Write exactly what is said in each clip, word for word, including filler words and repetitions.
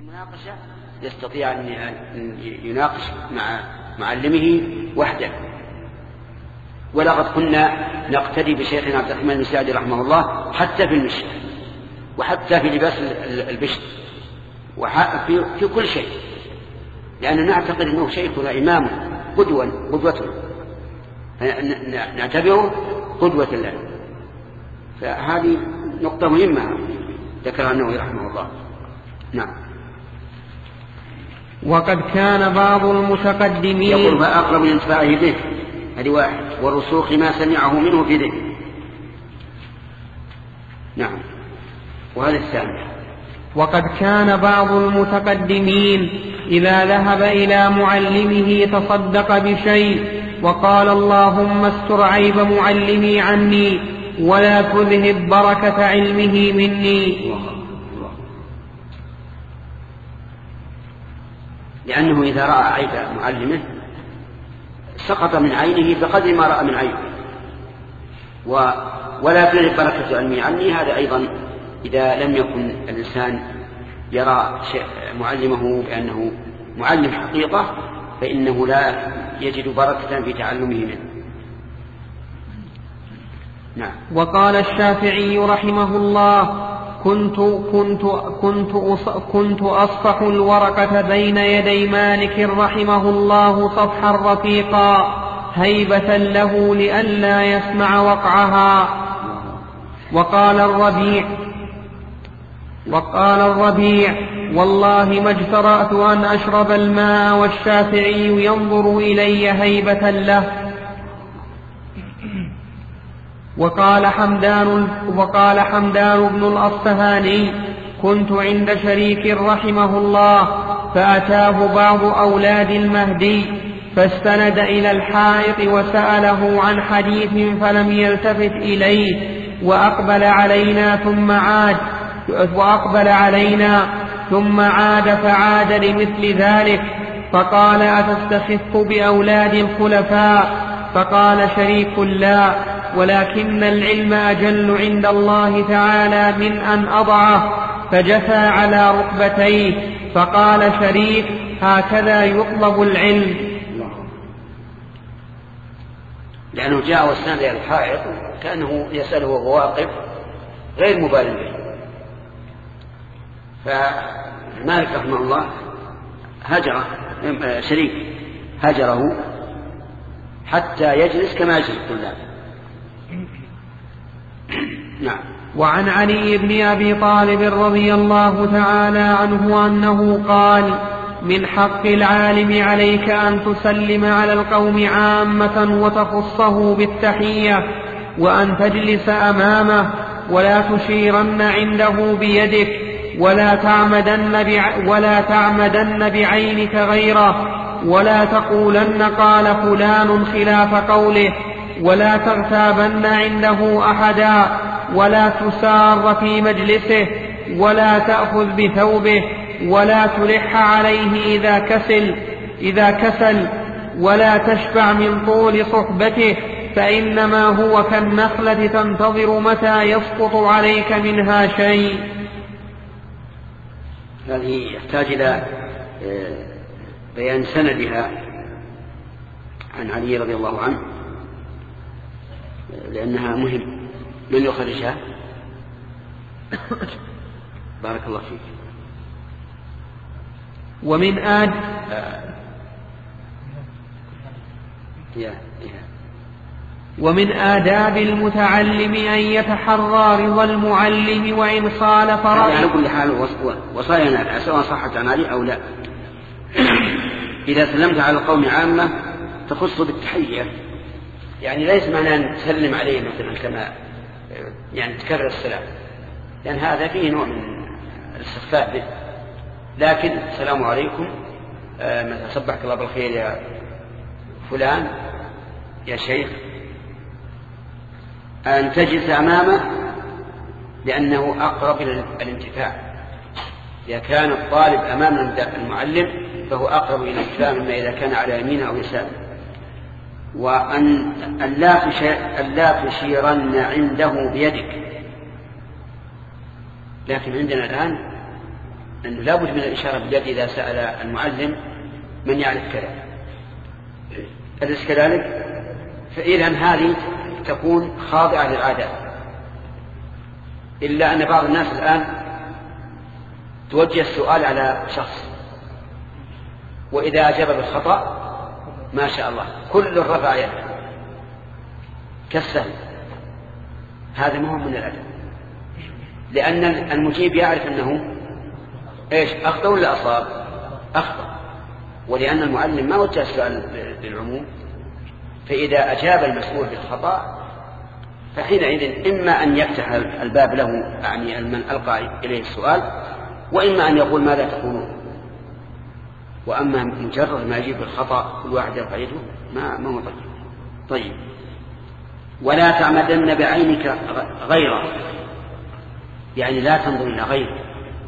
المناقشة يستطيع أن يناقش مع معلمه وحده. ولقد كنا نقتدي بشيخنا عبد الرحمن بن سعدي رحمه الله حتى في المشي وحتى في لباس البشت وفي في كل شيء، لأننا نعتقد أنه شيخنا إمام قدوة قدوة نعتبره قدوة لنا. فهذه نقطة مهمة ذكرها النووي رحمه الله. نعم. وقد كان بعض المتقدمين يقول فأقرب لانتفاعه به، هذه واحد، والرسوخ ما سمعه منه في ذهنه. نعم. وهذا الثاني. وقد كان بعض المتقدمين إذا ذهب إلى معلمه تصدق بشيء وقال اللهم استر عيب معلمي عني ولا تذهب بركة علمه مني، لأنه إذا رأى عيب معلمه سقط من عينه بقدر ما رأى من عيبه. و... ولا تذهب بركة علمي عني، هذا أيضا إذا لم يكن الإنسان يرى معلمه بأنه معلم حقيقة فإنه لا يجد بركة في تعلمه منه. نعم. وقال الشافعي رحمه الله كنت كنت كنت كنت أصفح الورقة بين يدي مالك رحمه الله صفحا رفيقا هيبة له لئلا يسمع وقعها. وقال الربيع وقال الربيع والله ما اجترأت أن أشرب الماء والشافعي ينظر إلي هيبة له. وقال حمدان وقال حمدان بن الأصفهاني كنت عند شريك رحمه الله فأتاه بعض أولاد المهدي فاستند إلى الحائط وسأله عن حديث فلم يلتفت إليه وأقبل علينا ثم عاد وأقبل علينا ثم عاد فعاد لمثل ذلك فقال أتستخف بأولاد الخلفاء؟ فقال شريك لا، ولكن العلم أجل عند الله تعالى من أن أضعه، فجثى على ركبتيه. فقال شريك هكذا يطلب العلم. لأنه جاء واستند إلى الحائط كأنه يسأله وهو واقف غير مبالٍ به. فمالك رحمه الله هجره شريك هجره حتى يجلس كما يجلس الطلاب. نعم. وعن علي بن أبي طالب رضي الله تعالى عنه أنه قال من حق العالم عليك أن تسلم على القوم عامة وتخصه بالتحية وأن تجلس أمامه ولا تشيرن عنده بيدك ولا تعمدن, بع... ولا تعمدن بعينك غيره ولا تقولن قال فلان خلاف قوله ولا تغتابن عنده أحدا ولا تسار في مجلسه ولا تأخذ بثوبه ولا تلح عليه إذا كسل, إذا كسل ولا تشبع من طول صحبته فإنما هو كالنخلة تنتظر متى يسقط عليك منها شيء. هذه يحتاج إلى بيان سندها عن علي رضي الله عنه لأنها مهم. من يخرجها؟ بارك الله فيك. ومن آد يا ومن آداب المتعلم أن يتحرى رضا المعلم وإن خالف رأيه. على كل حال وصايانا سواء صحت عن علي أو لا. إذا سلمت على القوم عامة تخص بالتحية، يعني ليس معنى أن تسلم عليه مثلا كما يعني تكرر السلام، لأن هذا فيه نوع من الاستخفاف به. لكن السلام عليكم مثلا صبحك الله بالخير يا فلان يا شيخ، أن تجلس أمامه لأنه أقرب إلى الانتفاع. إذا كان الطالب أمام المعلم فهو أقرب إلى الانتفاع مما إذا كان على يمينه أو يساره. وأن لا تشيرن عنده بيدك. لكن عندنا الآن أنه لا بد من الإشارة باليد إذا سأل المعلم من يعرف كذا، أليس كذلك؟ فإذا هذه تكون خاضعة للعادات، إلا أن بعض الناس الآن توجه السؤال على شخص وإذا أجاب بالخطأ ما شاء الله كل رفع يده كالسهل. هذا ما هو من الأدب، لأن المجيب يعرف أنه إيش أخطأ ولا أصاب؟ أخطأ، ولأن المعلم ما وجه السؤال للعموم، فإذا أجاب المسؤول بالخطأ فحينئذ إما أن يفتح الباب له يعني من ألقى إليه السؤال، وإما أن يقول ماذا تقولون. وأما مجرد ما يجيب بالخطأ كل واحد يرفع يده ما ما هو طيب. طيب ولا تعمدن بعينك غيره، يعني لا تنظر إلى غيره،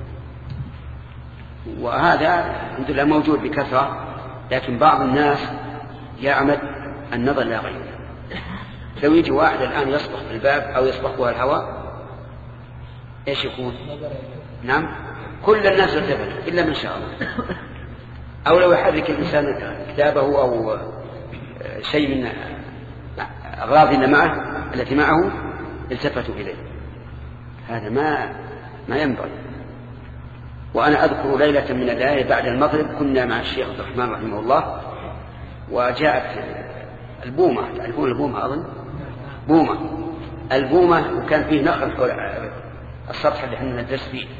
وهذا الحمد لله موجود بكثرة، لكن بعض الناس يعمد النظر إلى غيره. لو يجي واحد الآن يصبح في الباب أو يصبحها الهواء إيش يكون؟ نعم كل الناس يلتفت إلا من شاء الله. أو لو يحرك الإنسان كتابه أو شيء من أغراض معه التي معه التفتوا إليه، هذا ما ما ينبغي. وأنا أذكر ليلة من الليالي بعد المغرب كنا مع الشيخ عبد الرحمن رحمه الله، وجاءت البومة، تعرفون البومة أظن؟ بومة البومة، وكان فيه نخل حول السطح اللي احنا ندرس فيه.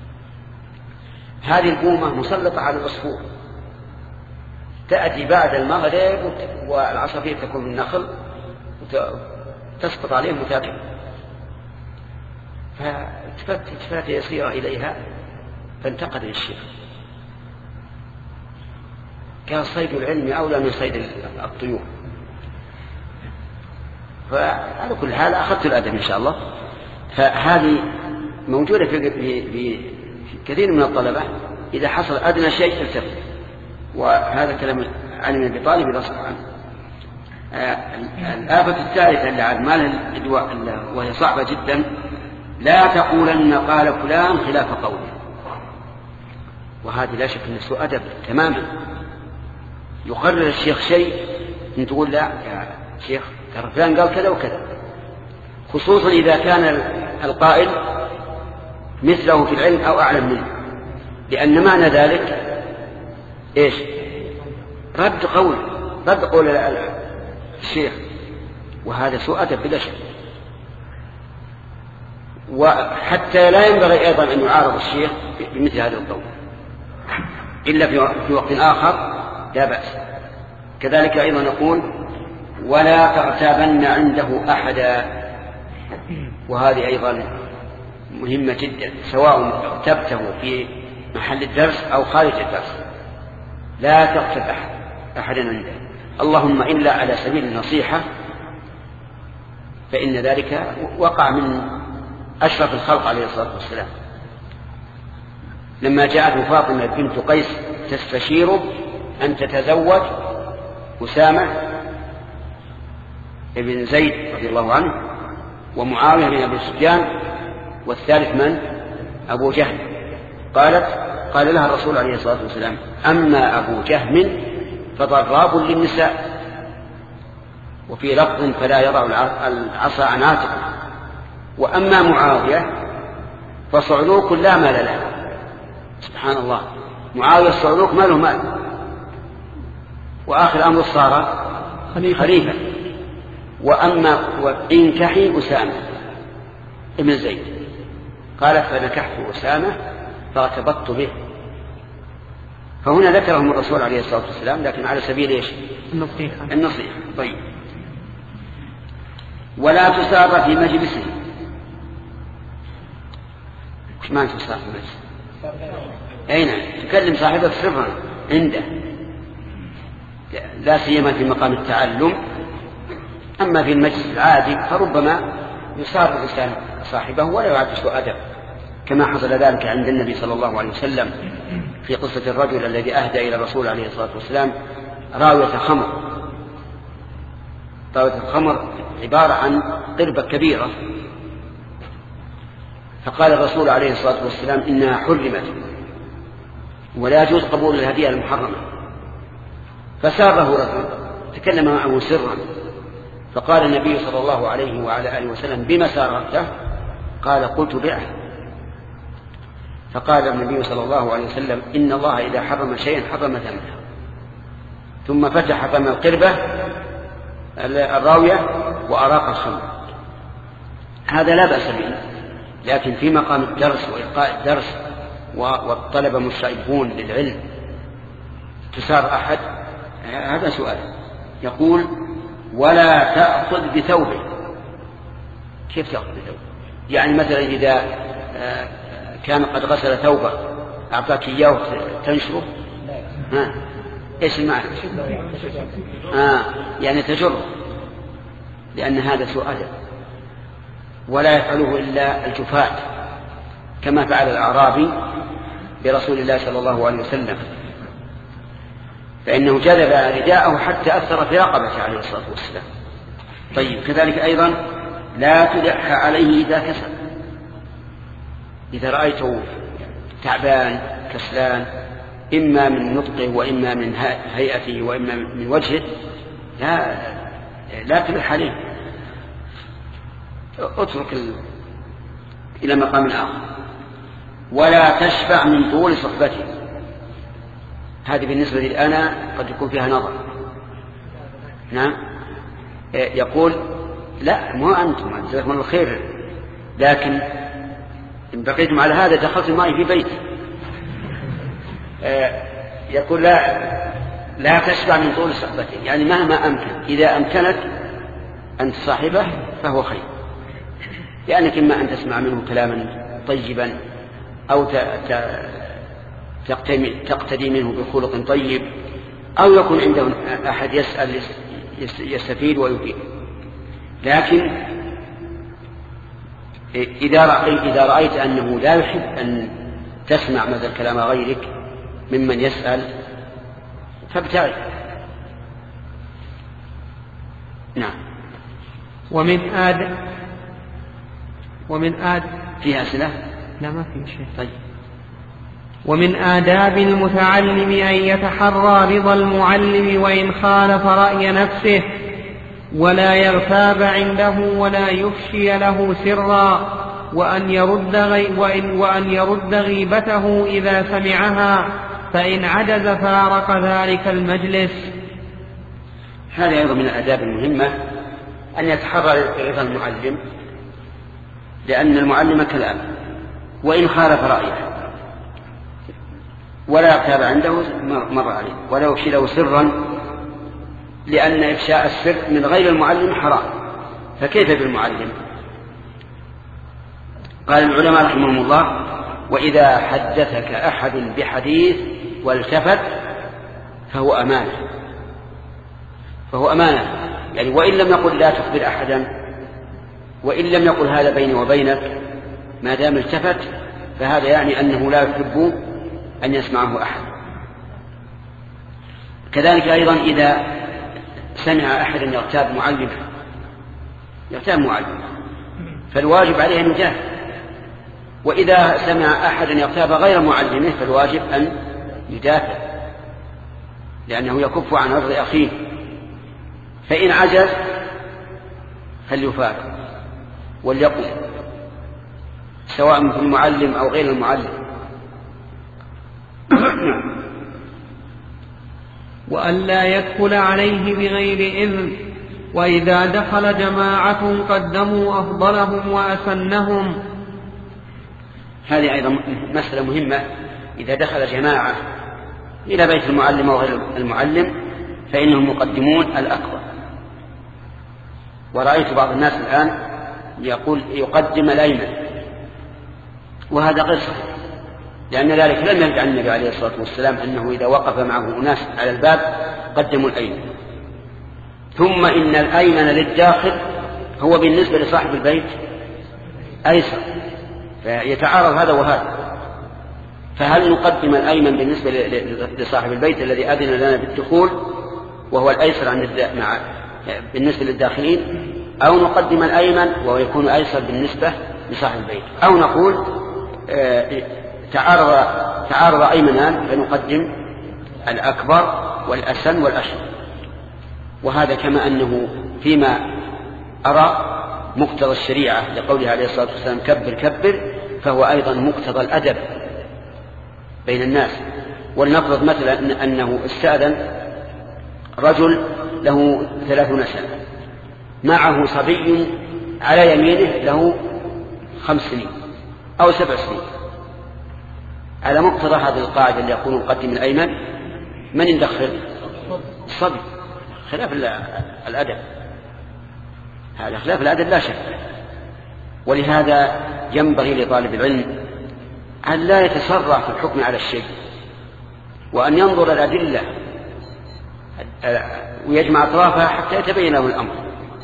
هذه البومة مسلطة على العصفور، تأتي بعد المغرب والعصافير تكون من النخل وتسقط عليهم وتأكل. فالتفات يسيرة إليها فانتقد الشيخ، كان صيد العلم أولى من صيد الطيور. فعلى كل حال أخذت الأدب إن شاء الله. فهذه موجودة في, في, في كثير من الطلبة، إذا حصل أدنى شيء التفت. وهذا كلام علي بن أبي طالب رضي الله عنه. الآفة الثالثة اللي عاد مالها الإدواء وهي صعبة جدا، لا تقولن قال فلان خلاف قوله. وهذه لا شك أن سوء أدب تماما. يقرر الشيخ شيء أن تقول لا يا شيخ ترى فلان قال كذا وكذا، خصوصا إذا كان القائل مثله في العلم أو أعلم منه، لأن معنى ذلك إيش؟ رد قول رد قول الشيخ، وهذا سوء أدب بلا شك. وحتى لا ينبغي أيضا أن يعارض الشيخ بمثل هذا القول إلا في وقت آخر لا بأس. كذلك أيضا نقول ولا تغتابن عنده أحدا، وهذه أيضا مهمة جدا، سواء اغتبته في محل الدرس أو خارج الدرس، لا تغتب أحد أحدا عنده، اللهم إلا على سبيل النصيحة، فإن ذلك وقع من أشرف الخلق عليه الصلاة والسلام لما جاءت فاطمة بنت قيس تستشيره أن تتزوج أسامة ابن زيد رضي الله عنه ومعاوية بن أبي سفيان والثالث من؟ أبو جهم. قالت قال لها الرسول عليه الصلاة والسلام أما أبو جهم فضراب للنساء، وفي لفظ فلا يضع العصا عن عاتقه، وأما معاوية فصعلوك لا مال له. سبحان الله، معاوية الصعلوك ما له مال، وآخر أمر صار خليفة, خليفة. وأما وانكحي أسامة ابن زيد، قالت فنكحت أسامة فارتبطت به. فهنا ذكرهم الرسول عليه الصلاة والسلام لكن على سبيل إيش؟ النصيحة. النصيحة. طيب ولا تسار في مجلسه. وش معنى تسار في مجلسه؟ أين تكلم صاحبك سرا عنده، لا سيما في مقام التعلم. أما في المجلس العادي فربما يسار الإنسان صاحبه ولا يعد سوء أدب، كما حصل ذلك عند النبي صلى الله عليه وسلم في قصة الرجل الذي أهدى إلى الرسول عليه الصلاة والسلام راوية خمر. راوية الخمر عبارة عن قربة كبيرة، فقال الرسول عليه الصلاة والسلام إنها حرمت ولا يجوز قبول الهدية المحرمة. فسابه رجل تكلم معه سرا، فقال النبي صلى الله عليه وعلى آله وسلم: بما سارته؟ قال: قلت بعه. فقال النبي صلى الله عليه وسلم: إن الله إذا حرم شيئا حرم ثمنه. ثم فتح فم القربة الراوية وأراق الخمر. هذا لا بأس به، لكن في مقام الدرس وإلقاء الدرس والطلبة مشربون للعلم تسار أحد، هذا سؤال. يقول: ولا تأخذ بثوبه. كيف تأخذ بثوبه؟ يعني مثلا إذا كان قد غسل ثوبه أعطاك إياه تنشره، ها إيش المعنى؟ آه يعني تجره، لأن هذا سؤال. ولا يفعله إلا الجفاة، كما فعل الأعرابي برسول الله صلى الله عليه وسلم، فإنه جذب رداءه حتى أثر في رقبته عليه الصلاة والسلام. طيب، كذلك أيضا لا تدح عليه إذا كسل. إذا رأيته تعبان كسلان، إما من نطقه وإما من هيئته وإما من وجهه، لا لا تلح عليه، اترك ال... إلى مقام آخر. ولا تشفع من طول صحبته. هذه بالنسبة لي أنا قد يكون فيها نظر. نعم، يقول: لا، مو أنتم جزاكم الله خير، لكن إن بقيتم على هذا دخلتم معي في بيتي. يقول: لا لا تشفع من طول صحبته، يعني مهما أمكن، إذا أمكنك أن تصاحبه فهو خير، لأنك إما أن تسمع منه كلاما طيبا أو تقتدي منه بخلق طيب، أو يكون عنده أحد يسأل يستفيد ويفيد. لكن إذا رأيت أنه لا يحب أن تسمع مثل كلام غيرك ممن يسأل فابتعد. نعم. ومن آد ومن آد فيها أسئلة؟ لا، ما في شيء. طيب. ومن آداب المتعلم أن يتحرى رضا المعلم وإن خالف رأي نفسه، ولا يغتاب عنده ولا يفشي له سرا، وأن يرد, غي وإن وأن يرد غيبته إذا سمعها، فإن عجز فارق ذلك المجلس. هذا أيضا من الآداب المهمة، أن يتحرى رضا المعلم، لأن المعلم كلام، وإن خالف رأيه ولا يغتاب عنده مر عليه، ولا يفشي له سرا، لأن إفشاء السر من غير المعلم حرام، فكيف بالمعلم؟ قال العلماء رحمهم الله: وإذا حدثك أحد بحديث والتفت فهو أمانة، فهو أمانة يعني وإن لم يقل لا تخبر أحدا، وإن لم يقل هذا بيني وبينك، ما دام التفت فهذا يعني أنه لا يحب أن يسمعه أحد. كذلك أيضا إذا سمع أحد يغتاب معلمه يغتاب معلمه فالواجب عليه أن يجاهد، وإذا سمع أحد يغتاب غير معلمه فالواجب أن يدافع، لأنه يكف عن عرض أخيه. فإن عجز فليفارق وليقل، سواء في المعلم أو غير المعلم. وألا يدخل عليه بغير إذن، وإذا دخل جماعة قدموا أفضلهم وأسنهم. هذه أيضا مسألة مهمة. إذا دخل جماعة إلى بيت المعلم أو غير المعلم فإنهم مقدمون الأكبر. ورأيت بعض الناس الآن يقول يقدم الأيمن، وهذا غير صحيح، لأن ذلك لم يرد عن النبي عليه الصلاة والسلام أنه إذا وقف معه أناس على الباب قدموا الأيمن. ثم إن الأيمن للداخل هو بالنسبة لصاحب البيت أيسر، فيتعارض هذا وهذا. فهل نقدم الأيمن بالنسبة لصاحب البيت الذي أذن لنا بالدخول وهو الأيسر عن مع بالنسبة للداخلين، أو نقدم الأيمن وهو يكون أيسر بالنسبة لصاحب البيت، أو نقول اه تعارض تعارض أيمنان فنقدم الأكبر والأسن والأشهر. وهذا كما أنه فيما أرى مقتضى الشريعة لقوله عليه الصلاة والسلام كبر كبر، فهو أيضا مقتضى الأدب بين الناس. ولنفرض مثلا أنه استأذن رجل له ثلاثون سنة معه صبي على يمينه له خمس سنين أو سبع سنين، على مقتضى هذه القاعدة اللي يقول نقدم الأيمن، من يدخل؟ الصبي، خلاف الأدب، هذا خلاف الأدب لا شك. ولهذا ينبغي لطالب العلم أن لا يتسرع في الحكم على الشيء، وأن ينظر الأدلة ويجمع أطرافها حتى يتبين له الأمر.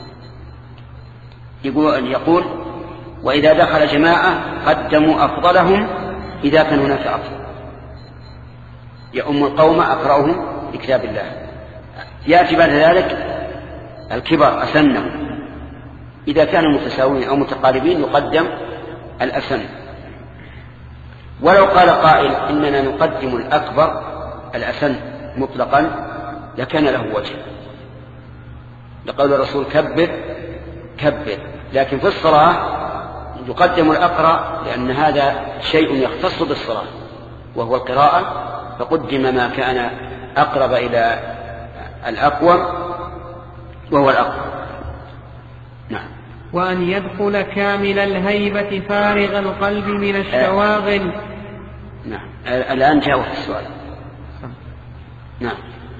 يقول, يقول وإذا دخل جماعة قدموا أفضلهم إذا كان هناك أفضل، يؤم القوم أقرأهم لكتاب الله. يأتي بعد ذلك الكبر أسنهم، إذا كانوا متساويين أو متقاربين يقدم الأسن. ولو قال قائل إننا نقدم الأكبر الأسن مطلقا لكان له وجه، لقول الرسول كبر كبر، لكن في الصلاة يقدم الأقرأ لأن هذا شيء يختص بالصلاة وهو القراءة، فقدم ما كان أقرب إلى الأقوى وهو الأقرب. نعم. وأن يدخل كامل الهيبة فارغ القلب من الشواغل. نعم. الآن جاء في السؤال. نعم.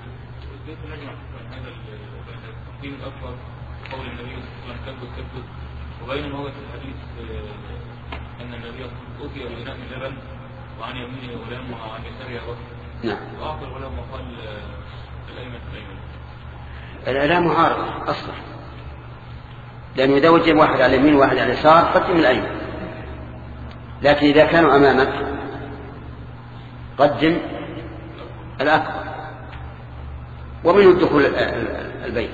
قول النبي صلى الله عليه وسلم كبر كبر، وبينما هو في الحديث أن النبي أوتي بإناء من لبن وعن يمينه غلام وعن يساره رجل. نعم. وأعطى الغلام وقال الأيمن الأيمن. لا معارضة أصلا، لأنه إذا وجد واحد على اليمين وواحد على اليسار قدم الأيمن، لكن إذا كانوا أمامك قدم الأكبر. ومنه الدخول البيت.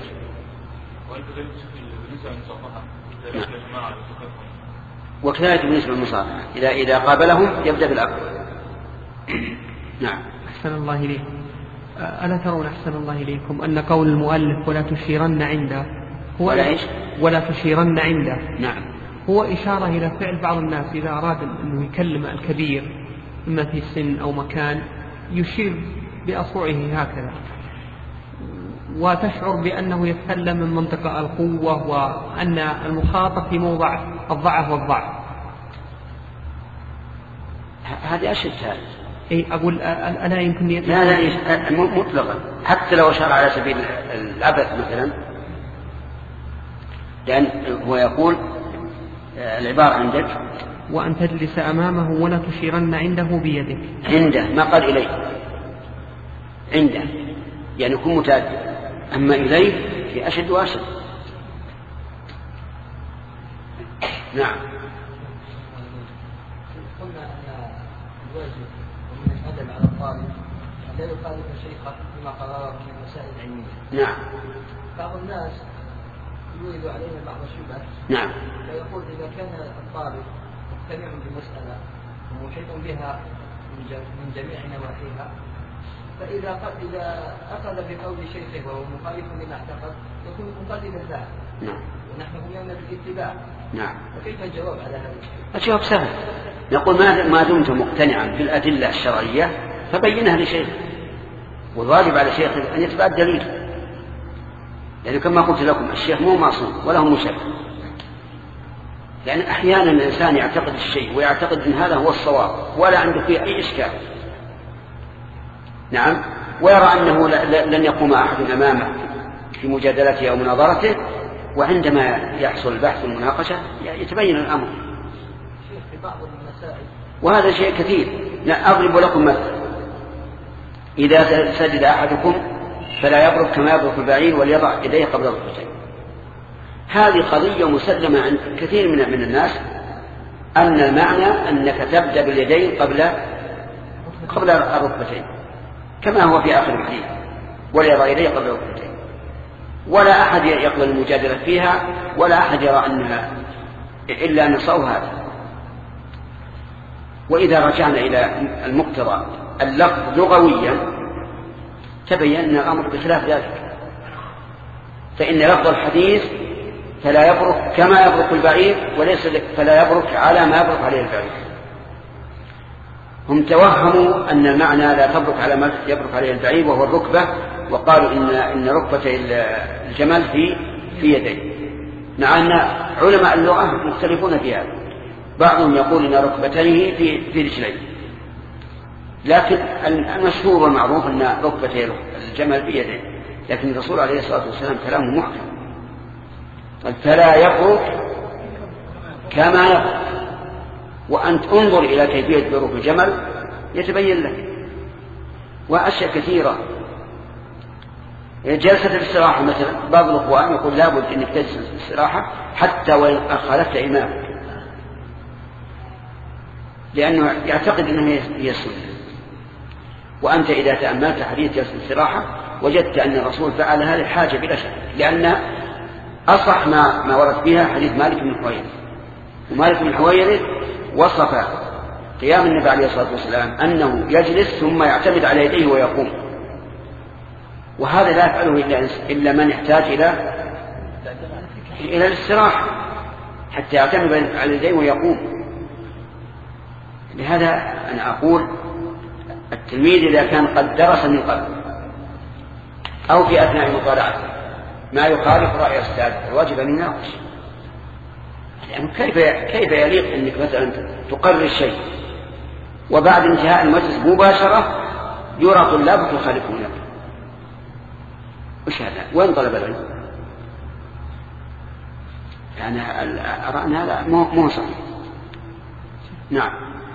وكذلك بالنسبة للمصافحة إذا إذا قابلهم يبدأ بالأكبر. نعم. أحسن الله إليكم. ألا ترون أحسن الله إليكم أن قول المؤلف ولا تشيرن عنده هو ولا إيش؟ ولا تشيرن عنده. نعم. هو إشارة إلى فعل بعض الناس إذا أراد أنه يكلم الكبير إما في سن أو مكان يشير بأصبعه هكذا، وتشعر بأنه يتكلم من منطقة القوة، وأن المخاطب في موضع الضعف والضعف. هذه أشد هذا. أي أقول ألا يمكن لا لا مطلقا، حتى لو أشار على سبيل العبث مثلا، لأن هو يقول العبارة عندك وأن تجلس أمامه ولا تشيرن عنده بيدك. عنده ما قال إليه، عنده يعني يكون متأدب، أما إليه في أشد وأشد. نعم. قلنا أن الواجب ومن الأدب على الطالب أن لا يخالف شيخه فيما قرره من المسائل العلمية. نعم. بعض الناس يورد عليهم بعض الشبهات. نعم. فيقول إذا كان الطالب مقتنع بالمسألة ومحيط بها من جميع نواحيها، فإذا إذا أخذ بقول شيخه وهو مخالف لما اعتقد يكون مقلدا له. نعم. ونحن قلنا بالاتباع. نعم. وكيف الجواب على هذا؟ الجواب سهل، نقول ما دمت مقتنعا بالأدلة الشرعية فبينها لشيخ، والواجب على شيخ أن يتبع الدليل، يعني كما قلت لكم الشيخ مو معصوم ولا هو مشرع، لأن أحيانا الإنسان يعتقد الشيء ويعتقد أن هذا هو الصواب ولا عنده فيه أي إشكال. نعم. ويرى أنه لن يقوم أحد أمامه في مجادلته أو مناظرته، وعندما يحصل البحث والمناقشة يتبين الأمر. وهذا شيء كثير. أضرب لكم مثلا، إذا سجد أحدكم فلا يضرب كما يضرب البعير وليضع يديه قبل الركبتين. هذه قضية مسلمة عند كثير من من الناس، أن المعنى أنك تبدأ باليدين قبل قبل الركبتين كما هو في آخر الحديث، وليضع يديه قبل الركبتين، ولا أحد يقبل المجادلة فيها، ولا أحد يرى أنها إلا نصوا هذا. وإذا رجعنا إلى المقتضى اللفظ لغويا تبين أن الأمر بخلاف ذلك، فإن لفظ الحديث فلا يبرك كما يبرك البعير، وليس فلا يبرك على ما يبرك عليه البعير. هم توهموا أن المعنى لا تبرك على ما يبرك عليه البعير وهو الركبة، وقالوا إن إن ركبة الجمل في في يديه، مع أن علماء اللغة مختلفون في هذا. بعضهم يقول إن ركبتيه في في رجليه، لكن المشهور والمعروف أن ركبتي الجمل في يديه، لكن الرسول عليه الصلاة والسلام كلامه محكم، فلا يبرك كما يبرك. وأنت انظر إلى كيفية بروك الجمل يتبين لك، وأشياء كثيرة. جلسة الاستراحة مثلا، بعض الأخوان يقول لابد أنك تجلس الاستراحة حتى وإن خالفت إمامك، لأنه يعتقد أنه هي السنة. وأنت إذا تأملت حديث جلسة الاستراحة وجدت أن الرسول فعل هذه الحاجة بلا شك، لأن أصح ما, ما ورد بها حديث مالك بن حويرث. ومالك بن حويرث وصف قيام النبي عليه الصلاة والسلام أنه يجلس ثم يعتمد على يديه ويقوم، وهذا لا يفعله إلا, إلا من يحتاج إلى إلى الاستراحة حتى يعتمد على يديه ويقوم. لهذا أنا أقول التلميذ إذا كان قد درس من قبل أو في أثناء مطالعته ما يخالف رأي أستاذ الواجب أن يناقش، يعني كيف كيف يليق أنك مثلا تقرر الشيء وبعد انتهاء المجلس مباشرة يرى طلابك يخالفون لك؟ وش هذا؟ وين طلب العلم؟ يعني أرى أن هذا مو صحيح. نعم.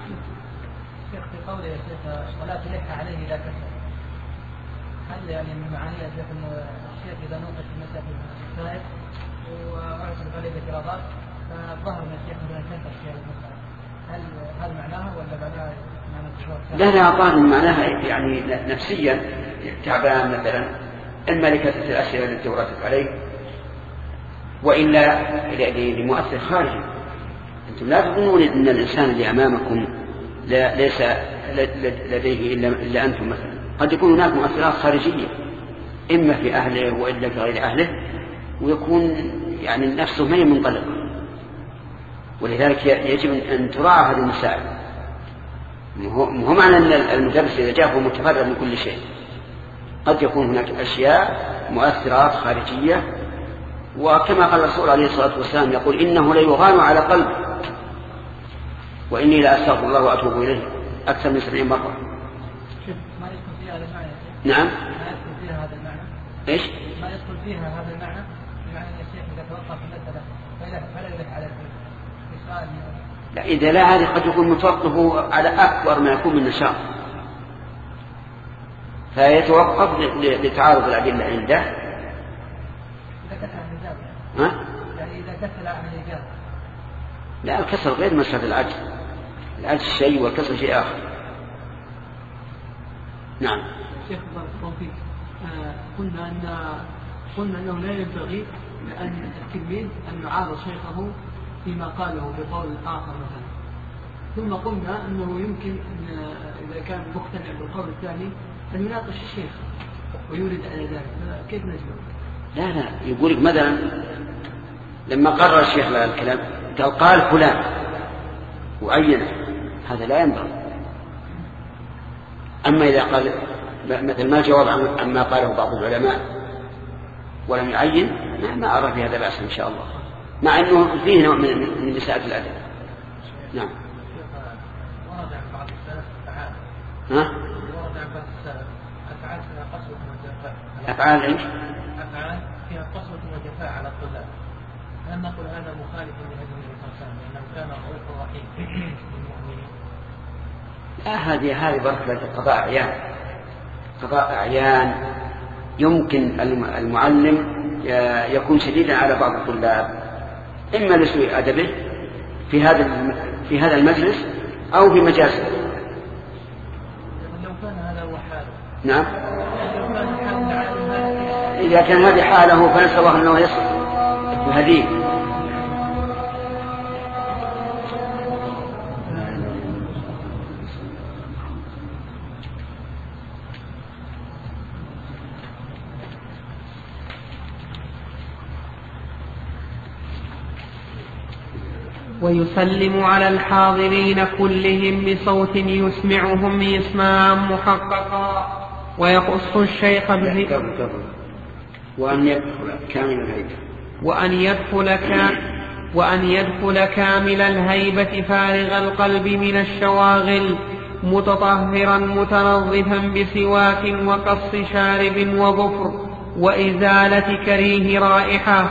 في قوله يا شيخ ولا تلح عليه إذا كسر، هل يعني من معانيه يا شيخ أن الشيخ إذا نوقش في مسألة الفائد وأعترض عليه اعتراضات فظهر من الشيخ أنه كسر في هذه المسألة، هل هذا معناها ولا معناها معنى لا لا أعطاني معناها يعني نفسيا تعبان مثلا، إما لكثرة الأسئلة التي وردت عليه وإلا لمؤثر خارجي. أنتم لا تظنون أن الإنسان اللي أمامكم لا ليس لديه إلا, إلا أنتم مثلا، قد يكون هناك مؤثرات خارجية إما في أهله وإلا في غير أهله، ويكون يعني نفسه ما منطلق. ولذلك يجب أن تراعى هذه المسائل. مو معنى أن المدرس إذا جاء هو متفرغ من كل شيء، قد يكون هناك أشياء مؤثرات خارجية. وكما قال الرسول عليه الصلاة والسلام يقول إنه ليغان على قلبي وإني لا أستغفر الله وأتوب إليه أكثر من سبعين مرة. ما يدخل فيها هذا المعنى؟ نعم. ما يدخل فيها هذا المعنى؟ إيش؟ ما يدخل فيها هذا المعنى؟ بمعنى أن الشيخ إذا توقف المسألة فلا يلح على السؤال. لا، إذا لا هذه قد يكون متوقفه على أكبر ما يكون من نشاط، فيتوقف لتعارض الأدلة عنده. إذا كسر عن الإجابة. ها؟ يعني إذا كسر عن الإجابة. لا، الكسر غير مسألة العجز، العجز شيء والكسر شيء آخر. نعم. شيخ بارك الله فيك، قلنا أن قلنا أنه لا ينبغي أن التلميذ أن يعارض شيخه فيما قاله بقول آخر مثلا، ثم قلنا أنه يمكن أن إذا كان مقتنع بالقول الثاني أن يناقش الشيخ ويورد على ذلك، كيف نجمع؟ لا لا، يقولك مثلا لما قرر الشيخ هذا الكلام قال قال فلان وعينه، هذا لا ينبغي. أما إذا قال مثل ما جواب عما قاله بعض العلماء ولم يعين، ما أرى في هذا بأس إن شاء الله، مع أنه فيه نوع من مسائل الأدب. نعم. ورد عن بعض السلف أفعال. ها؟ ورد عن بعض السلف أفعال فيها قسوة وجفاء. أفعال إيش؟ أفعال فيها قسوة وجفاء على الطلاب. هل نقول هذا مخالف لهدي النبي صلى الله عليه وسلم لأنه كان رؤوفا رحيما بالمؤمنين؟ لا، هذه هذه بركة قضاء أعيان، قضاء أعيان يمكن المعلم يكون شديدا على بعض الطلاب إما لسوء أدبه في هذا في هذا المجلس أو في مجالسه. لو كان هذا هو حاله. نعم. إذا كان هذه حاله فنسأل الله أنه يصلح وهديه. ويسلم على الحاضرين كلهم بصوت يسمعهم إسماعا محققا ويقص الشيخ بذكر وأن يدخل كامل الهيبة وأن يدخل كامل وأن يدخل كامل الهيبة فارغ القلب من الشواغل متطهرا متنظفا بسواك وقص شارب وظفر وإزالة كريه رائحة.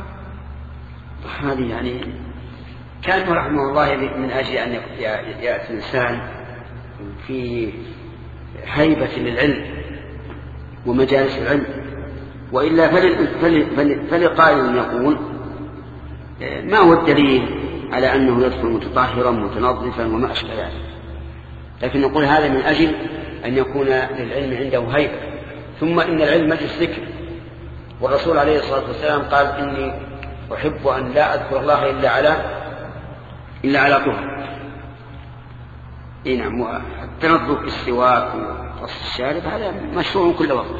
هذه يعني كان رحمه الله من أجل أن يأتي الإنسان في هيبة للعلم ومجالس العلم، وإلا فلقائل يقول ما هو الدليل على أنه يدخل متطهرا متنظفا وما أشبه ذلك، لكن نقول هذا من أجل أن يكون للعلم عنده هيبة. ثم إن العلم مجلس ذكر، والرسول عليه الصلاة والسلام قال إني أحب أن لا أذكر الله إلا على إلا على طهر. إيه نعم. التنظف بالسواك وقص الشارب هذا مشروع كل وقت.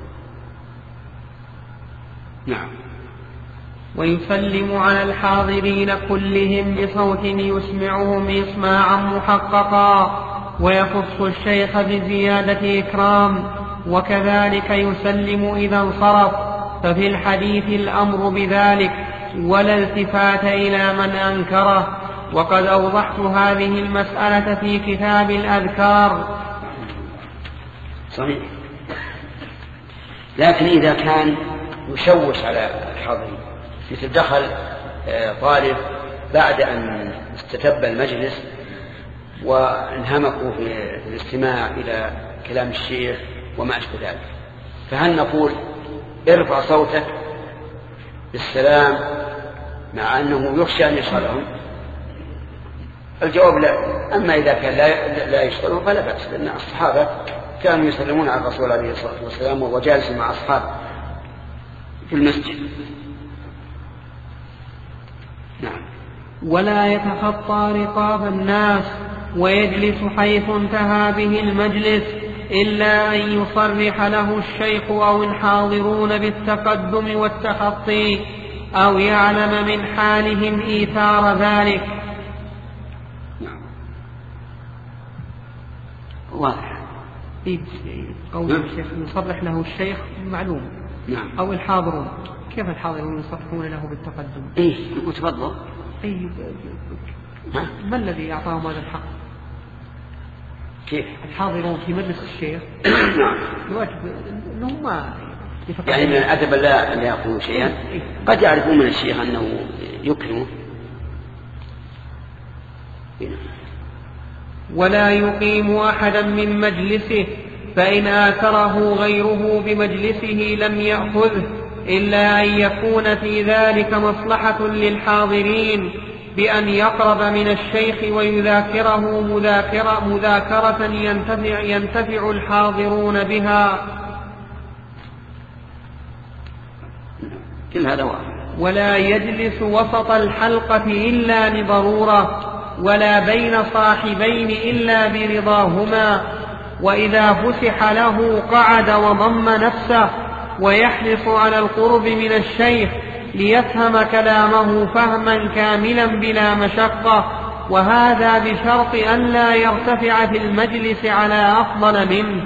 نعم. ويسلم على الحاضرين كلهم بصوت يسمعهم إسماعا محققا ويخص الشيخ بزيادة إكرام، وكذلك يسلم إذا انصرف، ففي الحديث الأمر بذلك ولا التفات إلى من أنكره. وقد أوضحت هذه المسألة في كتاب الأذكار. صحيح. لكن إذا كان يشوش على الحاضرين، مثل دخل طالب بعد أن استتب المجلس وانهمكوا في الاستماع إلى كلام الشيخ وما أشبه ذلك، فهل نقول ارفع صوتك بالسلام مع أنه يخشى أن يشغلهم؟ الجواب لا. أما إذا كان لا, لا يشغلهم فلا بأس، لأن الصحابة كانوا يسلمون على الرسول عليه الصلاة والسلام وهو جالس مع أصحابه في المسجد. نعم. ولا يتخطى رقاب الناس ويجلس حيث انتهى به المجلس إلا أن يصرح له الشيخ أو الحاضرون بالتقدم والتخطي أو يعلم من حالهم إيثار ذلك. نعم. واضح. قول الشيخ يصرح له الشيخ معلوم. نعم. أو الحاضرون، كيف الحاضرون يصرحون له بالتقدم؟ إيه يقول تفضل. إيه ما الذي أعطاهم هذا الحق؟ كيف؟ الحاضرون في مجلس الشيخ نعم الواجب أنهم ما يعني من الأدب لا لا يقولوا شيئا، قد يعرفون من الشيخ أنه يكرمه. ولا يقيم أحدا من مجلسه، فإن آثره غيره بمجلسه لم يأخذه إلا أن يكون في ذلك مصلحة للحاضرين بأن يقرب من الشيخ ويذاكره مذاكرة, مذاكرة ينتفع, ينتفع الحاضرون بها. كل هذا واحد. ولا يجلس وسط الحلقة إلا لضرورة، ولا بين صاحبين إلا برضاهما، وإذا فسح له قعد وضم نفسه ويحرص على القرب من الشيخ ليفهم كلامه فهما كاملا بلا مشقة، وهذا بشرط أن لا يرتفع في المجلس على أفضل منه.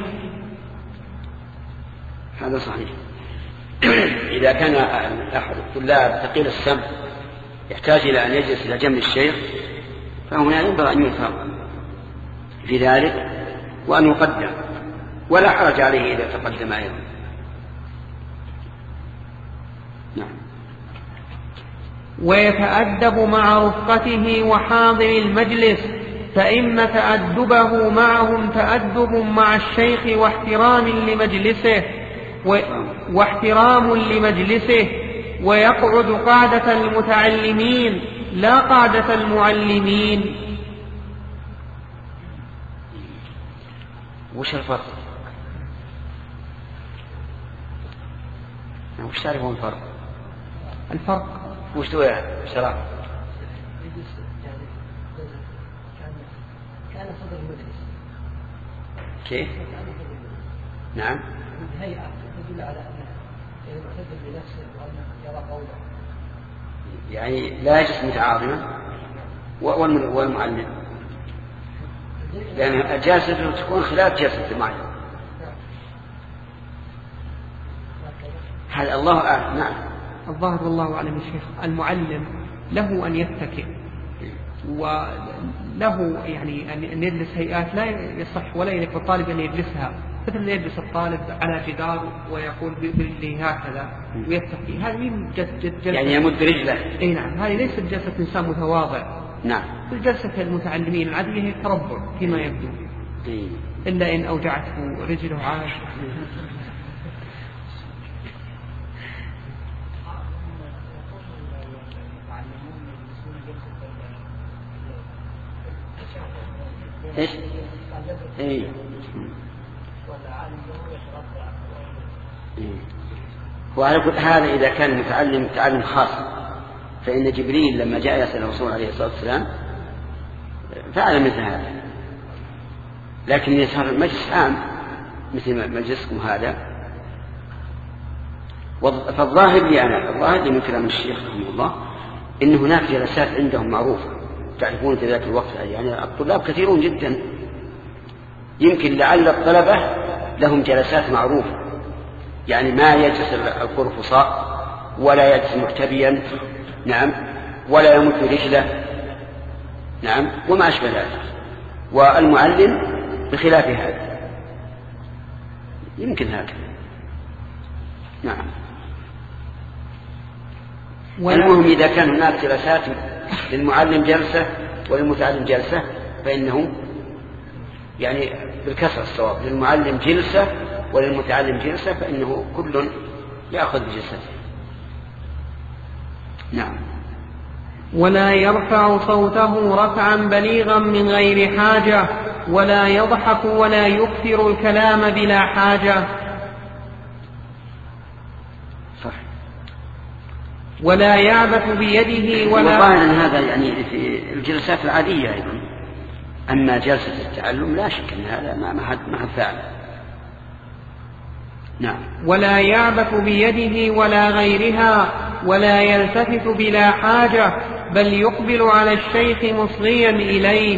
هذا صحيح. إذا كان أحد الطلاب ثقيل السمع يحتاج إلى أن يجلس إلى جنب الشيخ فهنا ينبغي أن يثار في ذلك وأن يقدم، ولا حرج عليه إذا تقدم أيضا. نعم. ويتأدب مع رفقته وحاضر المجلس، فإن تأدبه معهم تأدب مع الشيخ واحترام لمجلسه واحترام لمجلسه ويقعد قعدة المتعلمين لا قعدة المعلمين. وش الفرق؟ وش تعرفون الفرق؟ الفرق وش هو يا شراب؟ كان صدر المجلس. كيف؟ نعم. الهيئة تدل على أنه معتد بنفسه وأنه يرى قوله. يعني لا يجلس متعاظما. والمعلم، لأن يعني الجلسة تكون خلاف جلسة المعلم. هل الله أعلم؟ نعم. الظاهر والله أعلم الشيخ المعلم له أن يتكئ وله يعني أن يجلس هيئات لا يصح ولا يليق بالطالب أن يجلسها، مثل أن يجلس الطالب على جدار ويقول برجله هكذا ويتكئ، هذه من جلسة يعني يمد رجله. أي نعم، هذه ليست جلسة إنسان متواضع. نعم. الجلسة المتعلمين العادية هي تربع فيما يبدو، إلا إن أوجعته رجله عاش. إيش؟ إيه. وعلى كل هذا إذا كان المتعلم تعلم خاص، فإن جبريل لما جاء يسأل الرسول عليه الصلاة والسلام فعل مثل هذا، لكن إذا صار المجلس عام مثل مجلسكم هذا، فالظاهر لي أنا الظاهر لي من كلام الشيخ رحمه الله إن هناك جلسات عندهم معروفة تعرفون في ذاك الوقت، يعني الطلاب كثيرون جدا، يمكن لعل الطلبة لهم جلسات معروفة، يعني ما يجلس القرفصاء ولا يجلس مكتبيا، نعم، ولا يمد رجله، نعم، وما أشبه ذلك. والمعلم بخلاف هذا يمكن هكذا. نعم. المهم إذا كان هناك جلسات للمعلم جلسة وللمتعلم جلسة فإنه يعني بالكسر الصواب، للمعلم جلسة وللمتعلم جلسة، فإنه كل يأخذ بجلسته. نعم. ولا يرفع صوته رفعا بليغا من غير حاجة، ولا يضحك ولا يكثر الكلام بلا حاجة. صح. ولا يعبث بيده ولا. والله أن هذا يعني في الجلسات العادية أيضا، أما جلسة التعلم لا شك أن هذا ما ما ما فعل. نعم. ولا يعبث بيده ولا غيرها، ولا يلتفت بلا حاجة، بل يقبل على الشيخ مصغيا إليه.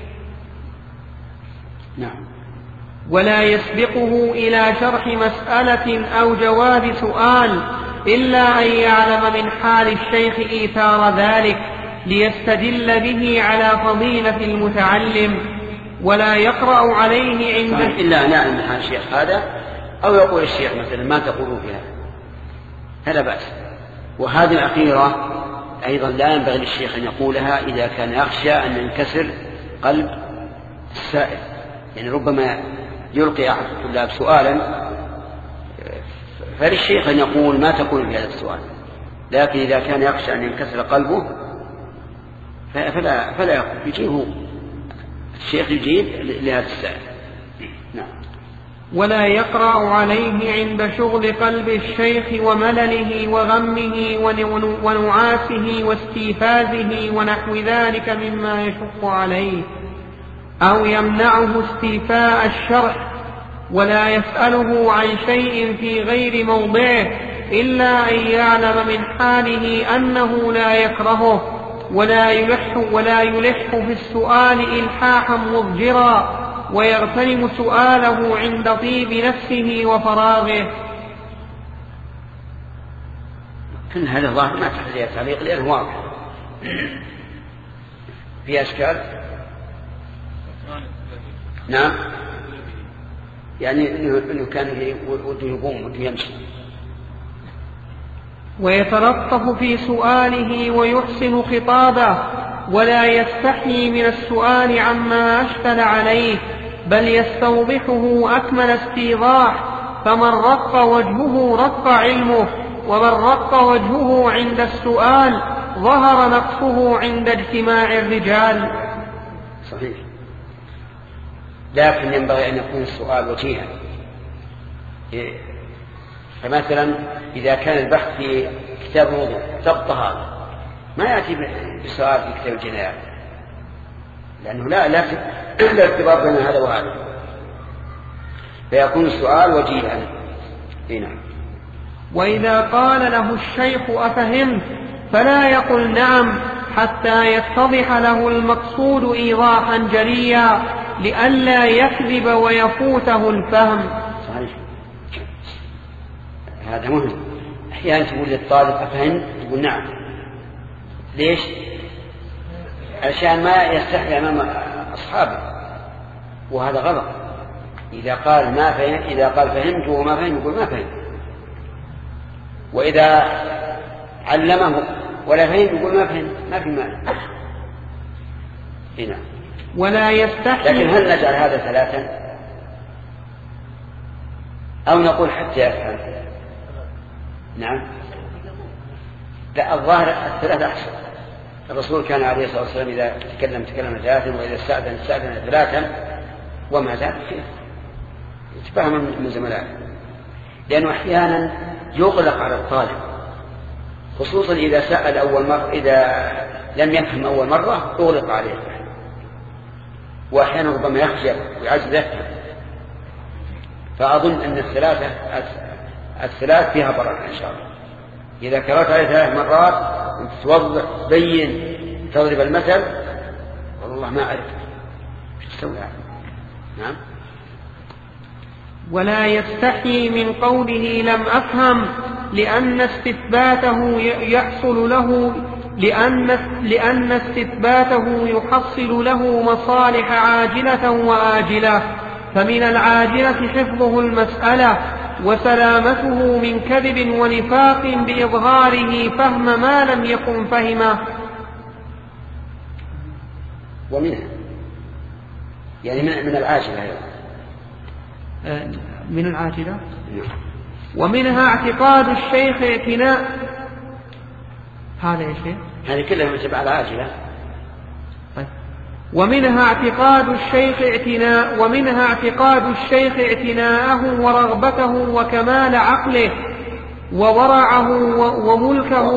نعم. ولا يسبقه إلى شرح مسألة أو جواب سؤال، إلا أن يعلم من حال الشيخ إيثار ذلك ليستدل به على فضيلة المتعلم. ولا يقرأ عليه عند إلا أن يعلم من حال الشيخ هذا، أو يقول الشيخ مثلا ما تقولوا فيها، فلا بأس. وهذه الأخيرة أيضا لا ينبغي للشيخ أن يقولها إذا كان يخشى أن ينكسر قلب السائل، يعني ربما يلقي أحد الطلاب سؤالا فللشيخ أن يقول ما تقول في هذا السؤال، لكن إذا كان يخشى أن ينكسر قلبه فلا, فلا يقول، يجيبه الشيخ يجيب لهذا السائل. نعم. ولا يقرأ عليه عند شغل قلب الشيخ وملله وغمه ونعاسه واستيفازه ونحو ذلك مما يشق عليه، أو يمنعه استيفاء الشرح. ولا يسأله عن شيء في غير موضعه، إلا أن يعلم من حاله أنه لا يكرهه، ولا يلح, ولا يلح في السؤال إلحاحا مضجرا، ويغتنم سؤاله عند طيب نفسه وفراغه. كل هذا ظاهر ما تحتاج تعليق لأنه واضح. في أشكال؟ نعم، يعني إنه كان وده يقوم وده يمشي. ويتلطف في سؤاله ويحسن خطابه، ولا يستحي من السؤال عما أشكل عليه، بل يستوضحه أكمل استيضاح. فمن رق وجهه رق علمه، ومن رق وجهه عند السؤال ظهر نقصه عند اجتماع الرجال. صحيح. لكن ينبغي أن يكون السؤال وجيها. فمثلا إذا كان البحث في كتاب الوضوء تبطها، ما يأتي بسؤال في كتاب الجنايات، لأنه لا لا لا ارتباط بين هذا وهذا، فيكون السؤال وجيها. هنا. وإذا قال له الشيخ أفهمت، فلا يقل نعم حتى يتضح له المقصود إيضاحا جليا لئلا يكذب ويفوته الفهم. صحيح. هذا مهم. أحيانا تقول للطالب أفهمت؟ يقول نعم. ليش؟ عشان ما يستحي أمام أصحابه، وهذا غلط. إذا قال ما فهم إذا قال فهمت وما فهم يقول ما فهم، وإذا علمه ولا فهم يقول ما فهم، ما في معنى. هنا ولا يستحي. لكن هل نجعل هذا ثلاثا أو نقول حتى يفهم؟ نعم. لا، الظاهر الثلاثة أحسن. الرسول كان عليه الصلاة والسلام إذا تكلم تكلم ثلاثا، وإذا استأذن استأذن ثلاثا، وما زال خير يتفهم من زملائه، لأنه أحيانا يغلق على الطالب، خصوصا إذا سأل أول مرة، إذا لم يفهم أول مرة أغلق عليه، وأحيانا ربما يخجل ويعجز يفهم. فأظن أن الثلاثة الثلاث فيها بركة إن شاء الله. إذا كررت عليه ثلاث مرات توضح تبين تضرب المثل، والله ما أعرف شو تسوي. نعم. ولا يستحي من قوله لم أفهم، لأن استثباته يحصل له لأن لأن استثباته يحصل له مصالح عاجلة وآجلة، فمن العاجلة حفظه المسألة وسلامته من كذب ونفاق بإظهاره فهم ما لم يكن فهمه. ومنها يعني من العاجلة أيضا. من العاجلة. ومنها اعتقاد الشيخ اعتناء. هذا يا شيخ هذه كلها من تبع العاجلة. ومنها اعتقاد الشيخ اعتناء ومنها اعتقاد الشيخ اعتناءه ورغبته وكمال عقله وورعه وملكه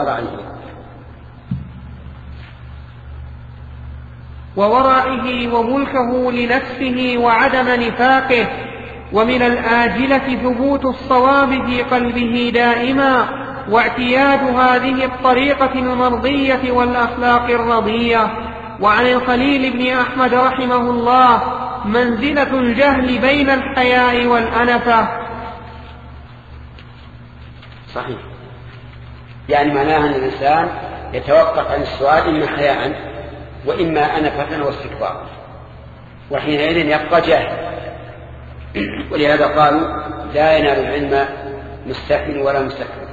وورعه وملكه لنفسه وعدم نفاقه. ومن الآجلة ثبوت الصواب في قلبه دائما، واعتياد هذه الطريقة المرضية والأخلاق الرضية. وعن الخليل بن أحمد رحمه الله منزلة الجهل بين الحياء والأنفة. صحيح. يعني معناها أن الإنسان يتوقف عن السؤال إما حياء وإما أنفة واستكبار، وحينئذ يبقى جاهل. ولهذا قالوا لا ينال العلم مستحي ولا مستكبر.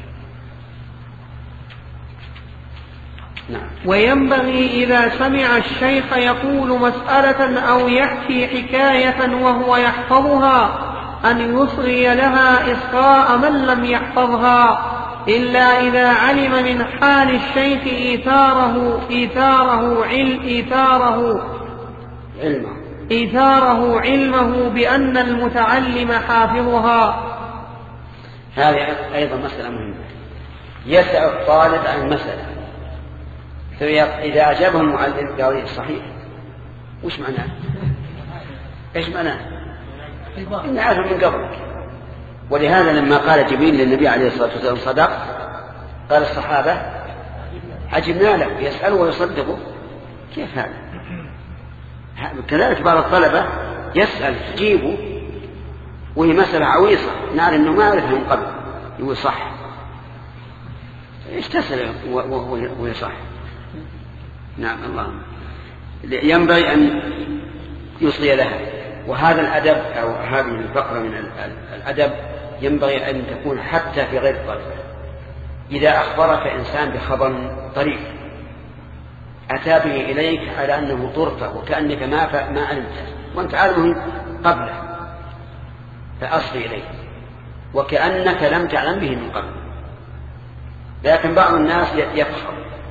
نعم. وينبغي إذا سمع الشيخ يقول مسألة أو يحكي حكاية وهو يحفظها أن يصغي لها إصغاء من لم يحفظها، إلا إذا علم من حال الشيخ إيثاره إيثاره عل إيثاره علمه إيثاره علمه بأن المتعلم حافظها. هذه أيضا مسألة مهمة. يسأل الطالب عن مسألة، فإذا أجابه المعلم قال صحيح، وش معناه؟ إيش معناه؟ إني عارف من قبلك. ولهذا لما قال جبريل للنبي عليه الصلاة والسلام صدق، قال الصحابة عجبنا له يسأله ويصدقه. كيف هذا؟ كذلك بعض الطلبة يسأل تجيبه وهي مسألة عويصة نعرف أنه ما عرفها من قبل، يقول صح. إيش تسأل وهو صح؟ نعم. الله ينبغي أن يصغي لها. وهذا الأدب أو هذه الفقرة من الأدب ينبغي أن تكون حتى في غير الطلبة. إذا أخبرك إنسان بخبر طريف أتى به إليك على أنه طرفة وكأنك ما ما علمته وأنت عالمه قبله، فأصغي إليه وكأنك لم تعلم به من قبل. لكن بعض الناس يفخر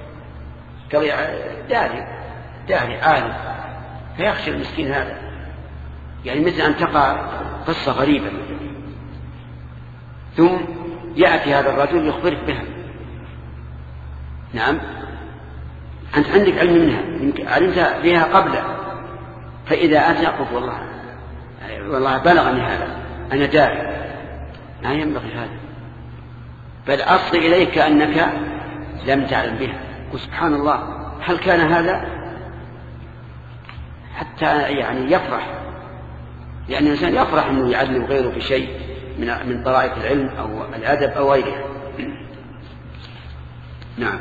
داري داري عالم، فيخشى المسكين هذا، يعني مثل أن تقع قصة غريبة ثم يأتي هذا الرجل يخبرك بها. نعم، أنت عندك علم منها، علمت بها قبل، فإذا أتى قف والله والله بلغني هذا أنا داري. ما ينبغي هذا، بل أصغي إليك أنك لم تعلم بها وسبحان الله هل كان هذا حتى يعني يفرح، يعني الإنسان يفرح أنه يعلم غيره في شيء من من طرائق العلم أو الأدب أو غيرها. نعم.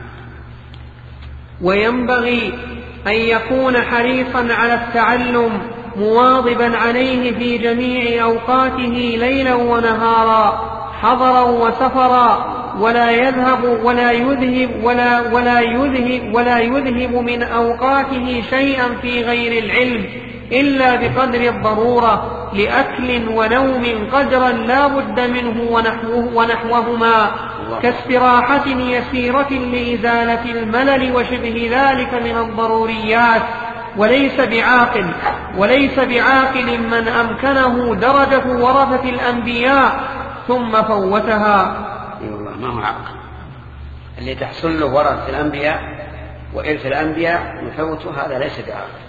وينبغي أن يكون حريصا على التعلم مواظبا عليه في جميع أوقاته ليلا ونهارا حضرا وسفرا، ولا يذهب ولا يذهب ولا ولا يذهب ولا يذهب من أوقاته شيئا في غير العلم إلا بقدر الضرورة لأكل ونوم قدرا لا بد منه ونحوه ونحوهما كاستراحة يسيرة لإزالة الملل وشبه ذلك من الضروريات. وليس بعاقل وليس بعاقل من أمكنه درجة ورثة الأنبياء ثم فوتها. ما هو عاقل اللي تحصل له ورثة الأنبياء وإرث الأنبياء يفوته، هذا ليس بعاقل.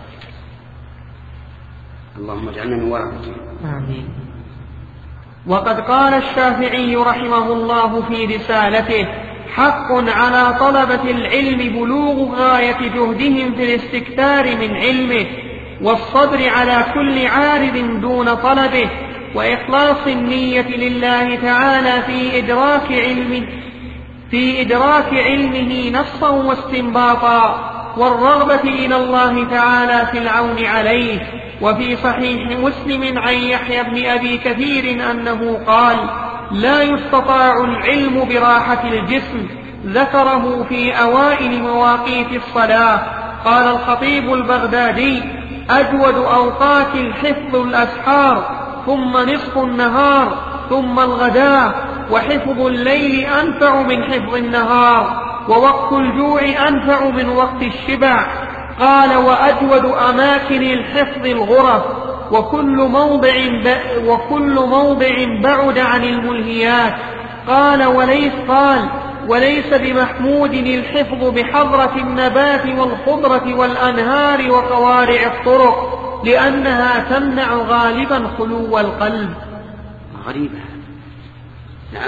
اللهم اجعلنا من ورثته. آمين. وقد قال الشافعي رحمه الله في رسالته: حق على طلبة العلم بلوغ غاية جهدهم في الاستكثار من علمه والصبر على كل عارض دون طلبه، وإخلاص النية لله تعالى في إدراك علمه في إدراك علمه نصا واستنباطا، والرغبة إلى الله تعالى في العون عليه. وفي صحيح مسلم عن يحيى بن أبي كثير أنه قال: لا يستطاع العلم براحة الجسم، ذكره في أوائل مواقيت الصلاة. قال الخطيب البغدادي: أجود أوقات الحفظ الأسحار، ثم نصف النهار، ثم الغداء، وحفظ الليل أنفع من حفظ النهار، ووقت الجوع أنفع من وقت الشبع. قال: وأجود أماكن الحفظ الغرف، وكل موضع وكل موضع بعد عن الملهيات. قال: وليس قال وليس بمحمود الحفظ بحضرة النبات والخضرة والأنهار وقوارع الطرق، لأنها تمنع غالبا خلو القلب. غريبة. نعم.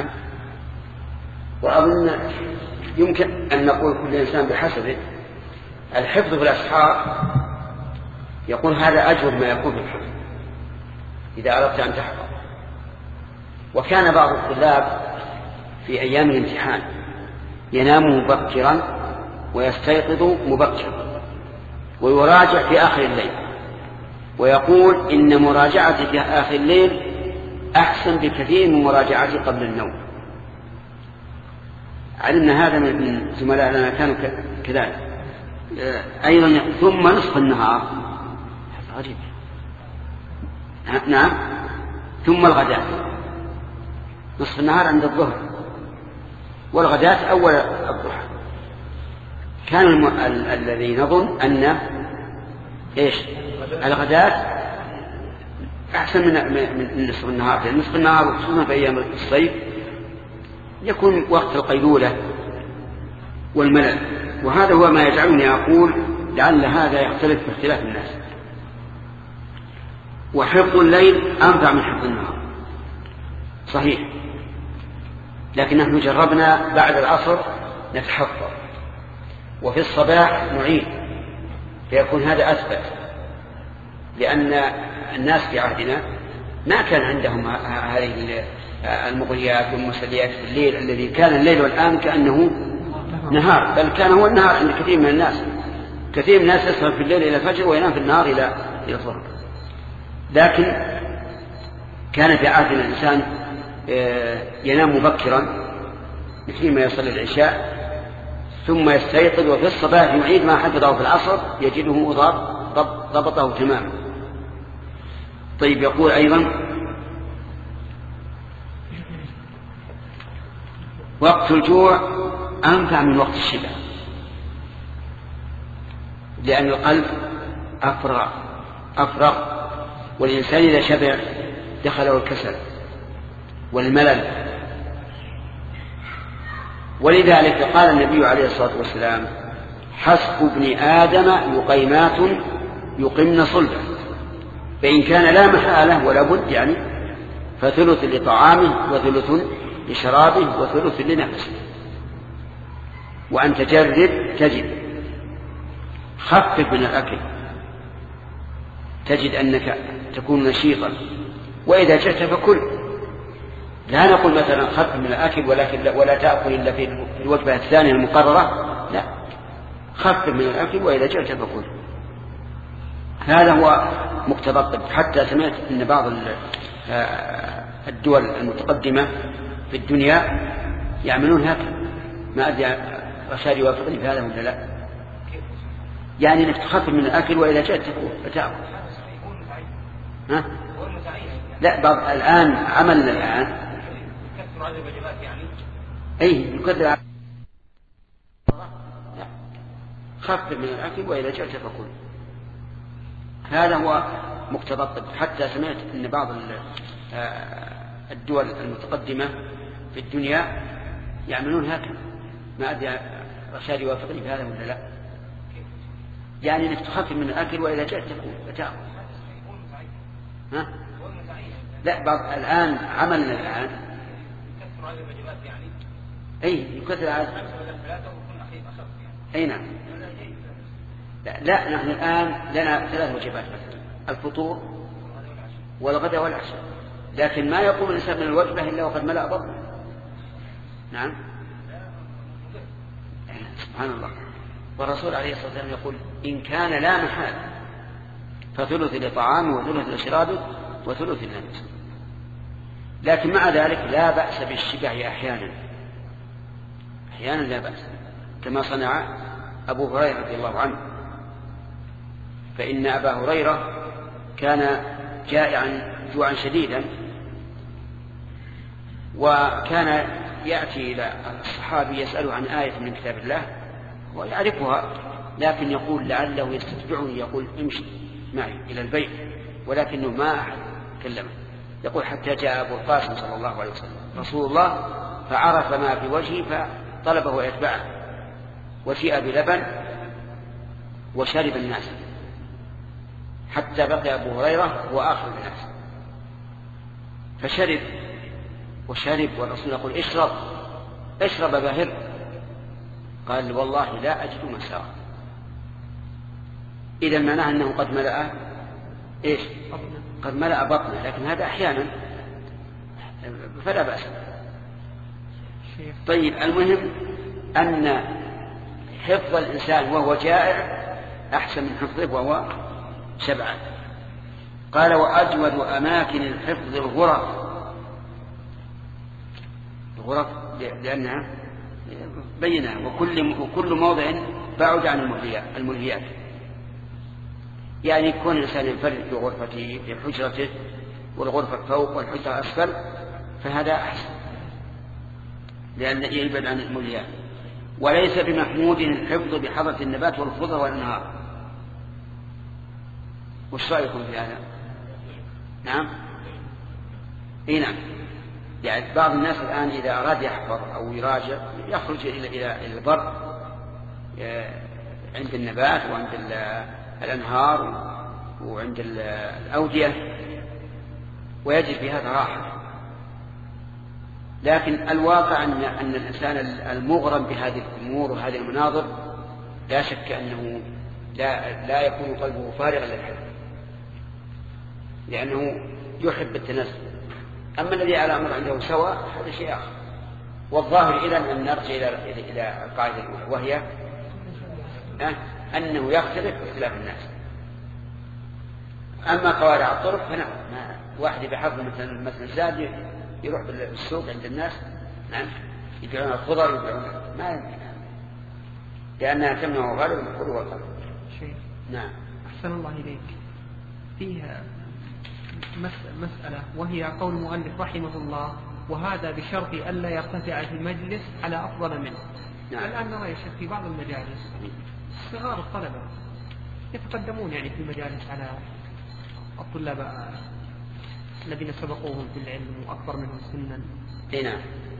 وأظن يمكن أن نقول كل إنسان بحسبه. الحفظ في الأسحار يقول هذا أجود ما يكون في الحفظ إذا أردت أن تحفظ. وكان بعض الطلاب في أيام الامتحان ينام مبكرا ويستيقظ مبكرا ويراجع في آخر الليل، ويقول إن مراجعتي في آخر الليل أحسن بكثير من مراجعتي قبل النوم. علمنا هذا من زملائنا كانوا كذلك. أيضا ثم نصف النهار، غريب. نعم. ثم الغداء، نصف النهار عند الظهر، والغداء أول الضحى. كان الم... ال... الذي نظن أن إيش الغداء أحسن من... من نصف النهار، لأن نصف النهار خصوصا في أيام الصيف يكون وقت القيلولة والملل، وهذا هو ما يجعلني أقول لعل هذا يختلف باختلاف الناس. وحفظ الليل أنفع من حفظ النهار صحيح، لكن نحن جربنا بعد العصر نتحفظ، وفي الصباح نعيد، فيكون هذا أثبت، لأن الناس في عهدنا ما كان عندهم هذه المغريات والمسليات في الليل الذي كان الليل والآن كأنه نهار، بل كان هو النهار عند كثير من الناس. كثير من الناس يسهر في الليل إلى الفجر وينام في النهار إلى إلى الظهر. لكن كان في عهد الإنسان ينام مبكرا مثل ما يصلي العشاء ثم يستيقظ، وفي الصباح يعيد ما حفظه في العصر يجده ضبطه تماما. طيب، يقول أيضا: وقت الجوع أنفع من وقت الشبع، لأن القلب أفرغ أفرغ والإنسان إذا شبع دخله الكسل والملل. ولذلك قال النبي عليه الصلاة والسلام: حسب ابن آدم لقيمات يقمن صلبه، فإن كان لا محالة ولا بد يعني فثلث لطعامه وثلث لشرابه وثلث لنفسه. وأنت جرب تجد خفف من الأكل تجد أنك تكون نشيطا، وإذا جئت فكل. لا نقول مثلا خفف من الأكل ولكن ولا تأكل إلا في الوجبة الثانية المقررة، لا، خفف من الأكل وإذا جئت فكل. هذا هو مقتضى الطب. حتى سمعت أن بعض الدول المتقدمة في الدنيا يعملون هكذا. ما أدري رشاد يوافقني في هذا ولا لا؟ يعني انك تخفف من الاكل واذا جاءت تاكل. ها؟ لا، بعض الان عملنا الان يكثر هذه الوجبات يعني اي يكثر. خفف من الاكل واذا جاءت فكل. هذا هو مقتضى الطب. حتى سمعت ان بعض الدول المتقدمه في الدنيا يعملون هكذا. ما ادري رشاد يوافقني في هذا ولا لا؟ يعني انك تخفف من الاكل واذا جاءت تاكل. ها؟ لا، بعض الان عملنا الان يكثر هذه الوجبات يعني اي يكثر هذا. اي نعم. لا, لا نحن الان لنا ثلاث وجبات مثلا: الفطور والغداء والعشاء، لكن ما يقوم الانسان من الوجبه الا وقد ملأ بطنه. نعم، سبحان الله. والرسول عليه الصلاة والسلام يقول: إن كان لا محال فثلث لطعامه وثلث لشرابه وثلث لنفسه. لكن مع ذلك لا بأس بالشبع أحيانا، أحيانا لا بأس، كما صنع أبو هريرة رضي الله عنه. فإن أبا هريرة كان جائعا جوعا شديدا، وكان يأتي إلى الصحابي يسأله عن آية من كتاب الله ويعرفها، لكن يقول لعله يستتبعني، يقول امشي معي إلى البيت، ولكنه ما أحد كلمه. يقول: حتى جاء أبو القاسم صلى الله عليه وسلم رسول الله فعرف ما في وجهه فطلبه يتبعه، وجيء بلبن وشرب الناس حتى بقي أبو هريرة هو آخر الناس، فشرب وشرب، والرسول يقول: اشرب اشرب باهر. قال: والله لا أجد مساغ. إذا معناه أنه قد ملأ إيش؟ قد ملأ بطنه، لكن هذا أحيانا فلا بأس. طيب، المهم أن حفظ الإنسان وهو جائع أحسن من حفظه وهو شبعان. قال: وأجود أماكن الحفظ الغرف. الغرف لأنها بينها، وكل وكل موضع بعد عن الملهيات. يعني يكون الإنسان ينفرد في غرفته في حجرته، والغرفة فوق والحجرة أسفل، فهذا أحسن لأن يبعد عن الملهيات. وليس بمحمود الحفظ بحضرة النبات والخضر والأنهار. وش رأيكم في هذا؟ نعم، اي نعم. يعني بعض الناس الآن إذا أراد يحفظ أو يراجع يخرج إلى إلى البر عند النبات وعند الأنهار وعند الأودية، ويجد في هذا راحة. لكن الواقع أن أن الإنسان المغرم بهذه الأمور وهذه المناظر لا شك أنه لا لا يكون قلبه فارغا للحفظ، لأنه يحب التنزل. أما الذي على أمر عنده سواء هذا شيء آخر. والظاهر إذن أن نرجع إلى إلى القاعدة الأولى، وهي أنه يختلف باختلاف الناس. أما قوارع الطرق فنعم، واحد بحفظ مثلا مثلا زاد يروح بالسوق عند الناس، نعم، يبيعون الخضر يبيعون ما يمكن، لأنها تمنع غالب الكل والقلب. نعم. أحسن الله إليك. فيها مسألة وهي قول المؤلف رحمه الله: وهذا بشرط ألا يرتفع في المجلس على أفضل منه. نعم. الآن نرى يا شيخ في بعض المجالس صغار الطلبة يتقدمون يعني في المجالس على الطلاب الذين سبقوهم في العلم وأكبر منهم سنا. اي نعم.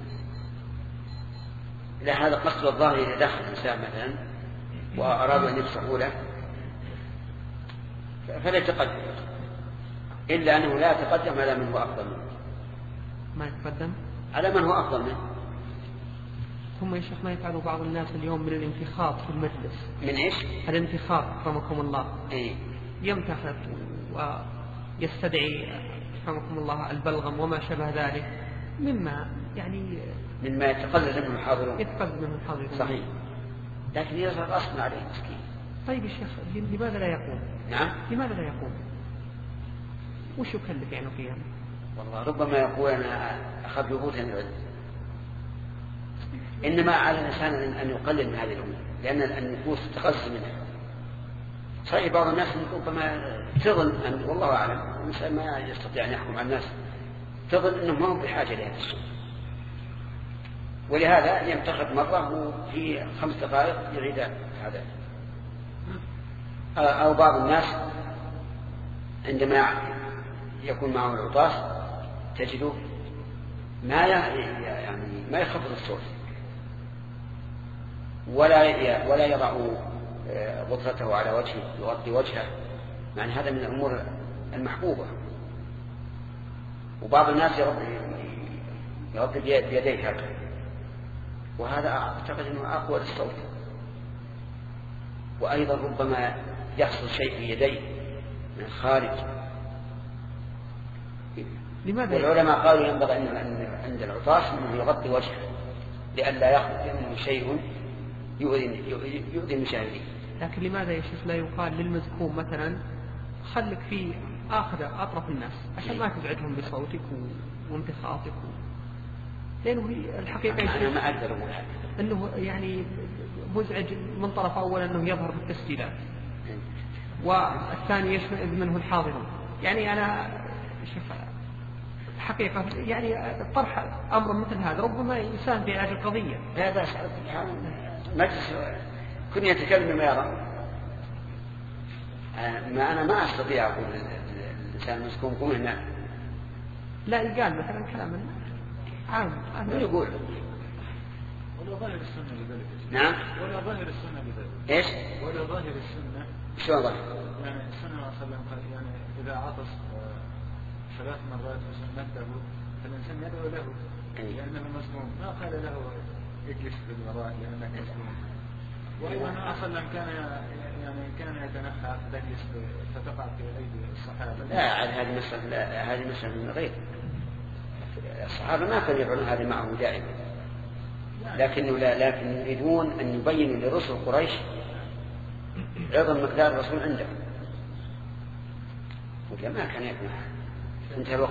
لا، هذا قصد الظاهر. إذا دخل الإنسان مثلا وأرادوا أن يفسحوا له فلا يتقدم، إلا أنه لا يتقدم على من هو أفضل منه. ما يتقدم على من هو أفضل منه. ثم يا شيخ ما يفعل بعض الناس اليوم من الانتخاب في المجلس. من إيش؟ الانتخاب رحمكم الله. إيه؟ يمتخب ويستدعي رحمكم الله البلغم وما شبه ذلك مما يعني مما يتقلد منه الحاضرون. يتقلد منه الحاضرون. صحيح. لكن يظهر أصلا عليه مسكين. طيب يا شيخ لماذا لا يقوم؟ نعم. لماذا لا يقوم؟ وش يكلف يعني فيها؟ والله ربما يقول أنا أخذ يغوث العلم. إنما على الإنسان أن يقلل من هذه الأمور لأن النفوس تقص منها. صحيح بعض الناس ربما تظن أن والله أعلم الإنسان ما يستطيع أن يحكم على الناس تظن أنهم ما هم بحاجة لهذا الشيء ولهذا ينتخب مرة وفي خمس دقائق يريد هذا. أو بعض الناس عندما يكون معه العطاس تجده ما يعني ما يخفض الصوت ولا ولا يضع غطرته على وجهه يغطي وجهه مع أن هذا من الأمور المحبوبة. وبعض الناس يغطي بيديه هكذا وهذا أعتقد أنه أقوى للصوت. وأيضا ربما يحصل شيء في يديه من الخارج. لماذا؟ والعلماء قالوا ينبغي أن عند العطاس أنه يغطي وجهه لئلا يخرج منه شيء يؤذي المشاهدين. لكن لماذا يا شيخ لا يقال للمزكوم مثلا خلك في آخر أطرف الناس عشان ما تزعجهم بصوتك وانتخاطك لأنه الحقيقة أنا ما أقدر أقول هذا أنه يعني مزعج من طرف أول أنه يظهر في التسجيلات والثاني يشمئز منه الحاضرون. يعني أنا شوف حقيقة يعني طرح أمر مثل هذا ربما يساهم في علاج القضية. لا بأس مجلس كن يتكلم بما يرى. ما أنا ما أستطيع أقول الإنسان مسكوم قوم هنا. لا يقال مثلا كلاما عام. من يقول؟ ولا ظاهر السنة لذلك. نعم. ولا ظاهر السنة لذلك. إيش؟ ولا ظاهر السنة. شو ظاهر؟ يعني السنة صلى الله عليه وسلم قال يعني إذا عطس ثلاث مرات وسنته فالإنسان يدعو له لأنه مسموم ما قال له اجلس بالوراء لأنك مسموم. وأيضا النبي صلى الله عليه وسلم كان يعني كان يتنحى فتجلس فتقع في أيدي الصحابة. لا هذه مسألة هذه مسألة من غير الصحابة ما كانوا يفعلون هذا معه دائما. لكنه لا لكن يريدون أن يبينوا لرسل قريش عظم مقدار الرسول عندهم. ولا ما كان يفعل. انتهى الوقت.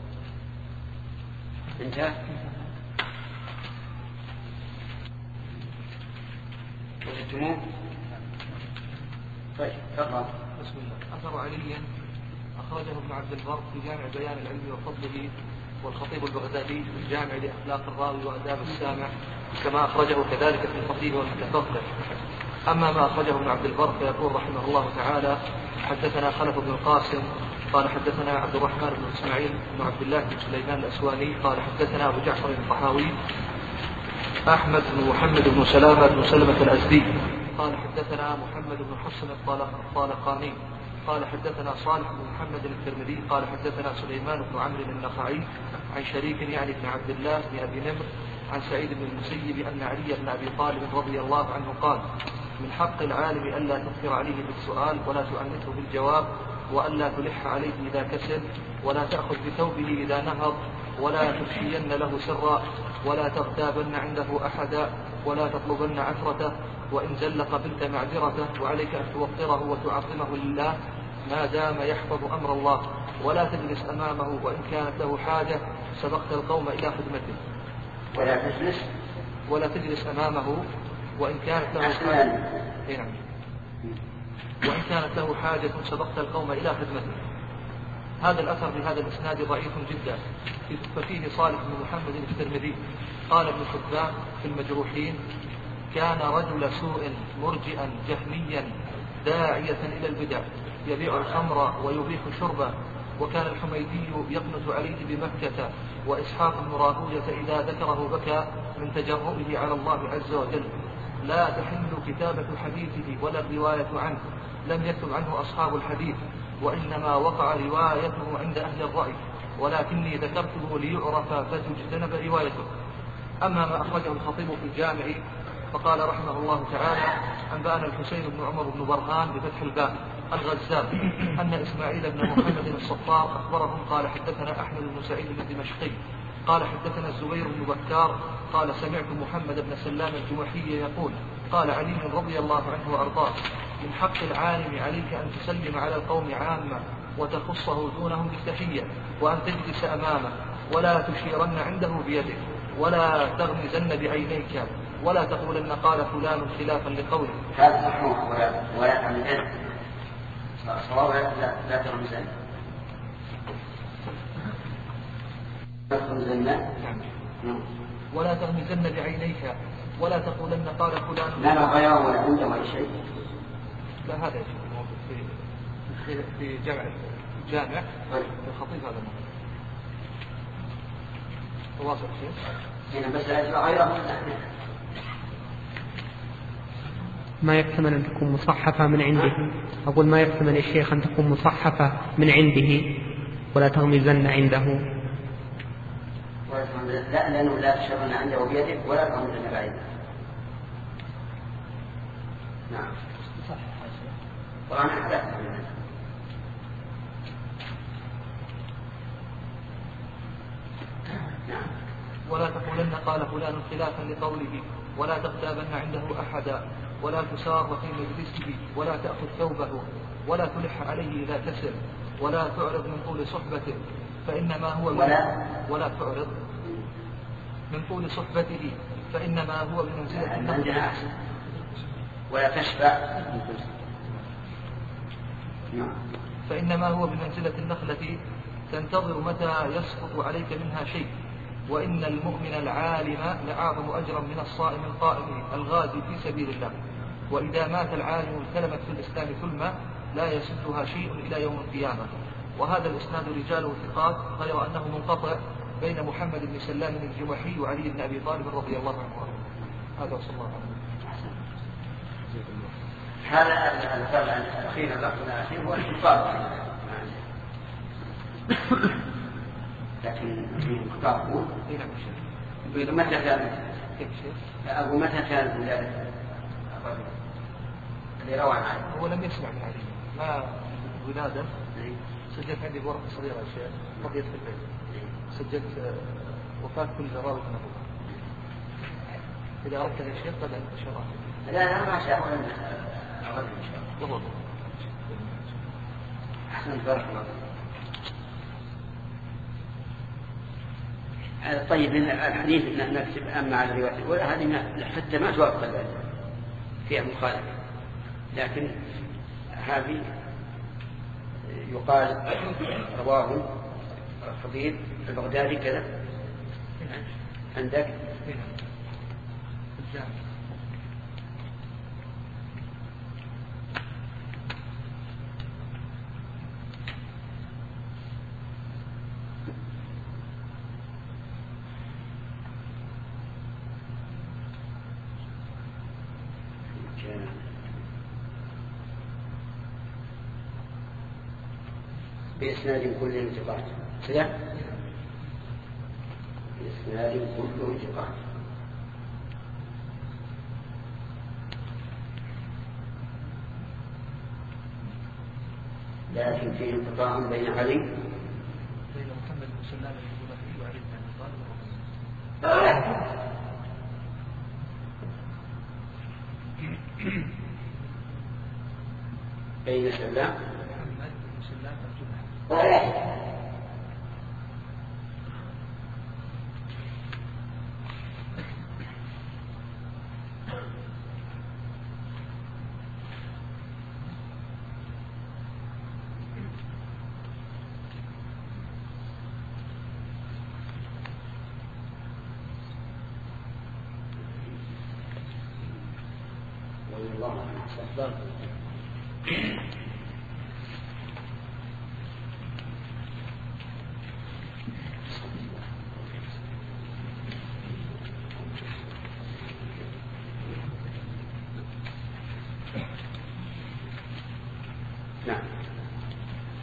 انتهى. وجدتموه؟ طيب تفضل. بسم الله. أثر عليا أخرجه ابن عبد البر في جامع بيان العلم وفضله والخطيب البغدادي في الجامع لأخلاق الراوي وآداب السامع كما أخرجه كذلك في الخطيب والمتفقه. أما ما أخرجه ابن عبد البر فيقول رحمه الله تعالى حدثنا خلف بن القاسم قال حدثنا عبد الرحمن بن إسماعيل بن عبد الله بن سليمان الأسواني قال حدثنا أبو جعفر الطحاوي أحمد بن محمد بن سلامة بن سلمة الأزدي قال حدثنا محمد بن حسن الطالقاني قال حدثنا صالح بن محمد الترمذي قال حدثنا سليمان بن عمرو النخعي عن شريك يعني بن عبد الله بن أبي نمر عن سعيد بن المسيب أن علي بن أبي طالب رضي الله عنه قال من حق العالم ألا تكثر عليه بالسؤال ولا تعنته بالجواب وألا تلح عليه إذا كسل ولا تأخذ بثوبه إذا نهض ولا تفشين له سرا ولا تغتابن عنده أحدا ولا تطلبن عثرته وإن زل قبلت معذرته وعليك أن توقره وتعظمه لله ما دام يحفظ أمر الله ولا تجلس أمامه وإن كانت له حاجة سبقت القوم إلى خدمته ولا تجلس ولا تجلس أمامه وإن كانت له حاجة نعم وإن كانت له حاجة سبقت القوم إلى خدمته. هذا الأثر بهذا الإسناد ضعيف جدا ففيه صالح بن محمد الترمذي قال ابن حبان في المجروحين كان رجل سوء مرجئا جهميا داعية إلى البدع يبيع الخمر ويبيح شربه وكان الحميدي يقنط عليه بمكة وإسحاق بن راهوية إذا ذكره بكى من تجرؤه على الله عز وجل. لا تحل كتابة حديثه ولا الرواية عنه لم يكتب عنه أصحاب الحديث وإنما وقع روايته عند أهل الرأي ولكني ذكرته ليعرف فتجتنب روايته. أما ما أخرجه الخطيب في الجامع فقال رحمه الله تعالى: أنبأنا الحسين بن عمر بن برهان بفتح الباء الغزال أن إسماعيل بن محمد الصفار أخبرهم قال حدثنا أحمد بن سعيد الدمشقي قال حدثنا الزبير بن بكار قال سمعت محمد بن سلام الجمحي يقول: قال علي رضي الله عنه وأرضاه: من حق العالم عليك أن تسلم على القوم عامة وتخصه دونهم بالتحية، وأن تجلس أمامه ولا تشيرن عنده بيدك، ولا تغمزن بعينيك، ولا تقولن قال فلان خلافا لقوله. هذا صحيح. ولا ولا تغمزن صواب لا, لا تغمزن ولا تغمزن بعينيك، ولا تقولن قال فلان. لا لا غيره ولا عنده أي شيء. لا هذا في في في جامع جامع الخطيب هذا واضح شيء هنا بس غيره. ما يحتمل أن تكون مصحفة من عنده. أقول ما يحتمل يا شيخ أن تكون مصحفة من عنده ولا تغمزن عنده. لا لأنه لا تشرن عنده بيدك ولا تغمزن بعيدك. نعم طبعا حدث. ولا تقولن قال فلان خلافا لقوله، ولا تغتابن عنده أحدا، ولا تسار في مجلسه، ولا تأخذ ثوبه، ولا تلح عليه إذا كسر، ولا تعرض من طول صحبته فإنما هو ولا, ولا تعرض من طول صحبته فإنما هو بمنزلة النخلة. ولا تشفع فإنما هو بمنزلة النخلة تنتظر متى يسقط عليك منها شيء. وإن المؤمن العالم لأعظم أجرا من الصائم القائم الغازي في سبيل الله. وإذا مات العالم التلمت في الإسلام ثلمة لا يسدها شيء إلى يوم القيامة. وهذا الإسناد رجاله ثقات، غير أنه منقطع بين محمد بن سلام الجمحي وعلي بن أبي طالب رضي الله عنه. هذا وصلى الله عليه وسلم. هذا الفرع الأخير اللفظ الأخير هو الانقطاع، لكن الانقطاع هو متى كان أبو متى كان ذلك اللي روى عنه؟ هو لم يسمع من علي، ما ولادة. سجلت عندي بورقة صغيرة يا شيخ قضية في البيت، سجلت وفاة كل راوي نبوة. إذا أردت يا شيخ قد انتشرها. لا لا ما شاء الله. بالضبط. أحسن بارك الله. طيب الحديث نكتب أما على الرواية وهذه حتى ما توافق فيها مخالفة، لكن هذه يقال رواه الخطيب البغدادي كذا عندك بإسناد كل انتقاد كذا، بإسناد كل انتقاد. لكن فيه انقطاع بين علي بين محمد بن سلام الجمحي وعلي بن أبي طالب. بين سلام محمد بن سلام الجمحي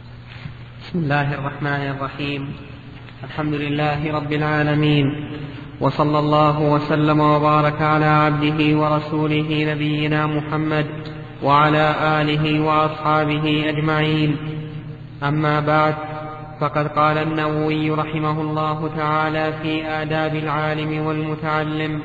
بسم الله الرحمن الرحيم. الحمد لله رب العالمين، وصلى الله وسلم وبارك على عبده ورسوله نبينا محمد وعلى آله وأصحابه أجمعين. أما بعد، فقد قال النووي رحمه الله تعالى في آداب العالم والمتعلم: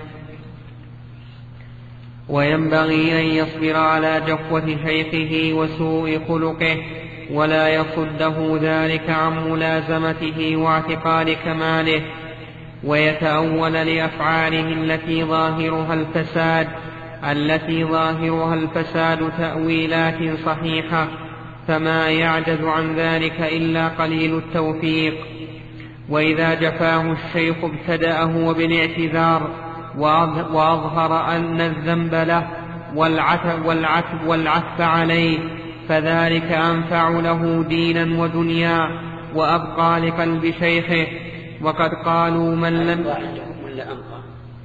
وينبغي أن يصبر على جفوة شيخه وسوء خلقه، ولا يصده ذلك عن ملازمته واعتقاد كماله، ويتأول لأفعاله التي ظاهرها الفساد التي ظاهرها الفساد تأويلات صحيحة، فما يعجز عن ذلك إلا قليل التوفيق. وإذا جفاه الشيخ ابتدأه بالاعتذار وأظهر أن الذنب له والعتب, والعتب, والعتب عليه، فذلك أنفع له دينا ودنيا وأبقى لقلب شيخه. وقد قالوا من لم ولا أنقى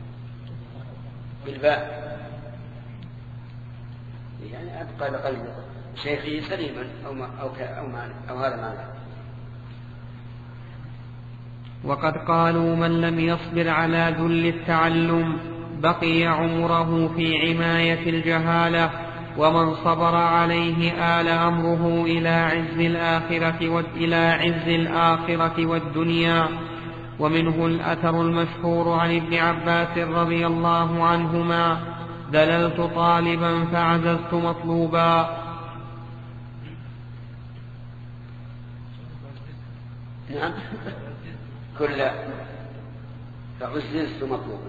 بالباء، يعني أبقى لقلب شيخه سليما أو ما أو أو, ما أو هذا معنى. وقد قالوا من لم يصبر على ذل التعلم بقي عمره في عماية الجهالة، ومن صبر عليه آل أمره إلى عز الآخرة إلى عز الآخرة والدنيا. ومنه الأثر المشهور عن ابن عباس رضي الله عنهما: دللت طالبا فعززت مطلوبا. نعم، كل فعززت مطلوبا.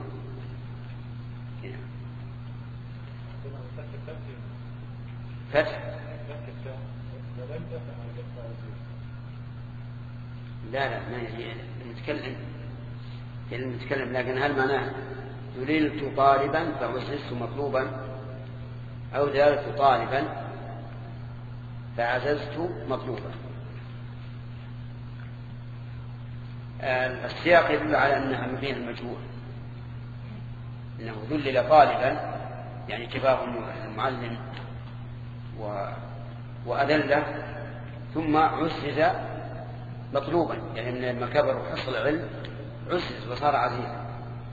فتح لا لا ما هي المتكلم المتكلم لكن هل معناه دللت طالبا فعززت مطلوبا، أو دللت طالبا فعززت مطلوبا؟ السياق يدل على أنها مبين المجهول، إنه ذلل طالبا يعني كفاه المعلم وأذله، ثم عزز مطلوبا يعني لما كبر وحصل العلم عزز وصار عزيزا.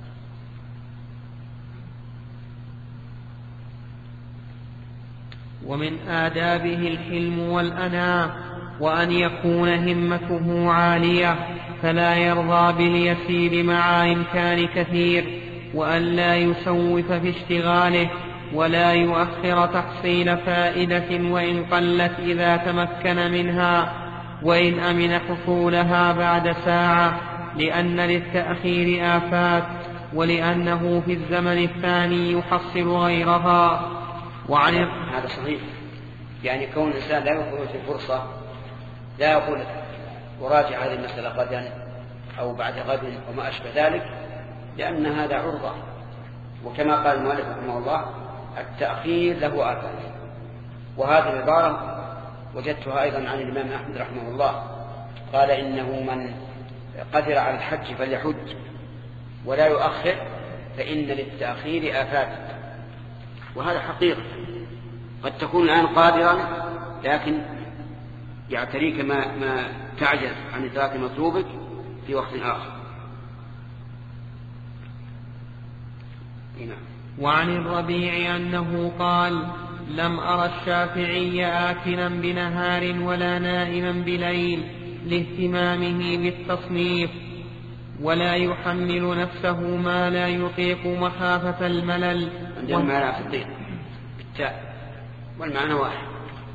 ومن آدابه الحلم والأناة، وأن يكون همته عالية فلا يرضى باليسير مع إمكان كثير، وأن لا يسوف في اشتغاله، ولا يؤخر تحصيل فائدة وإن قلت إذا تمكن منها، وإن أمن حصولها بعد ساعة، لأن للتأخير آفات، ولأنه في الزمن الثاني يحصل غيرها. وعن هذا صحيح، يعني كون الإنسان لا يفوت الفرصة، لا يقول أراجع هذه المسألة غدا أو بعد غد وما أشبه ذلك، لأن هذا عرضة. وكما قال المؤلف رحمه الله: التأخير له آفات. وهذه العبارة وجدتها أيضا عن الإمام أحمد رحمه الله، قال: إنه من قدر على الحج فليحج ولا يؤخر، فإن للتأخير آفات. وهذا حقيقة، قد تكون الآن قادرا لكن يعتريك ما, ما تعجز عن إدراك مطلوبك في وقت آخر. هنا. وعن الربيع أنه قال: لم أرى الشافعي آكلا بنهار ولا نائما بليل لاهتمامه بالتصنيف، ولا يحمل نفسه ما لا يطيق مخافة الملل. عندنا المعنى في الدين بالتاء والمعنى واحد.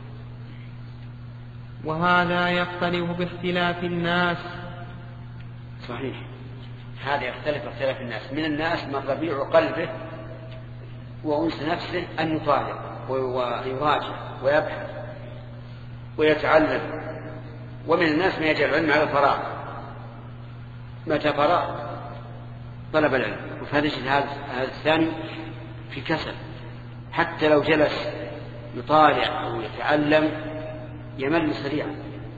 وهذا يختلف باختلاف الناس. صحيح، هذا يختلف باختلاف الناس. من الناس من ربيع قلبه وأنس نفسه أن يطالب ويراجع ويبحث ويتعلم، ومن الناس من يجعل العلم على الفراغ، متى فراغ طلب العلم. وفهذا هذا الثاني في كسل، حتى لو جلس يطالع أو يتعلم يمل سريعا.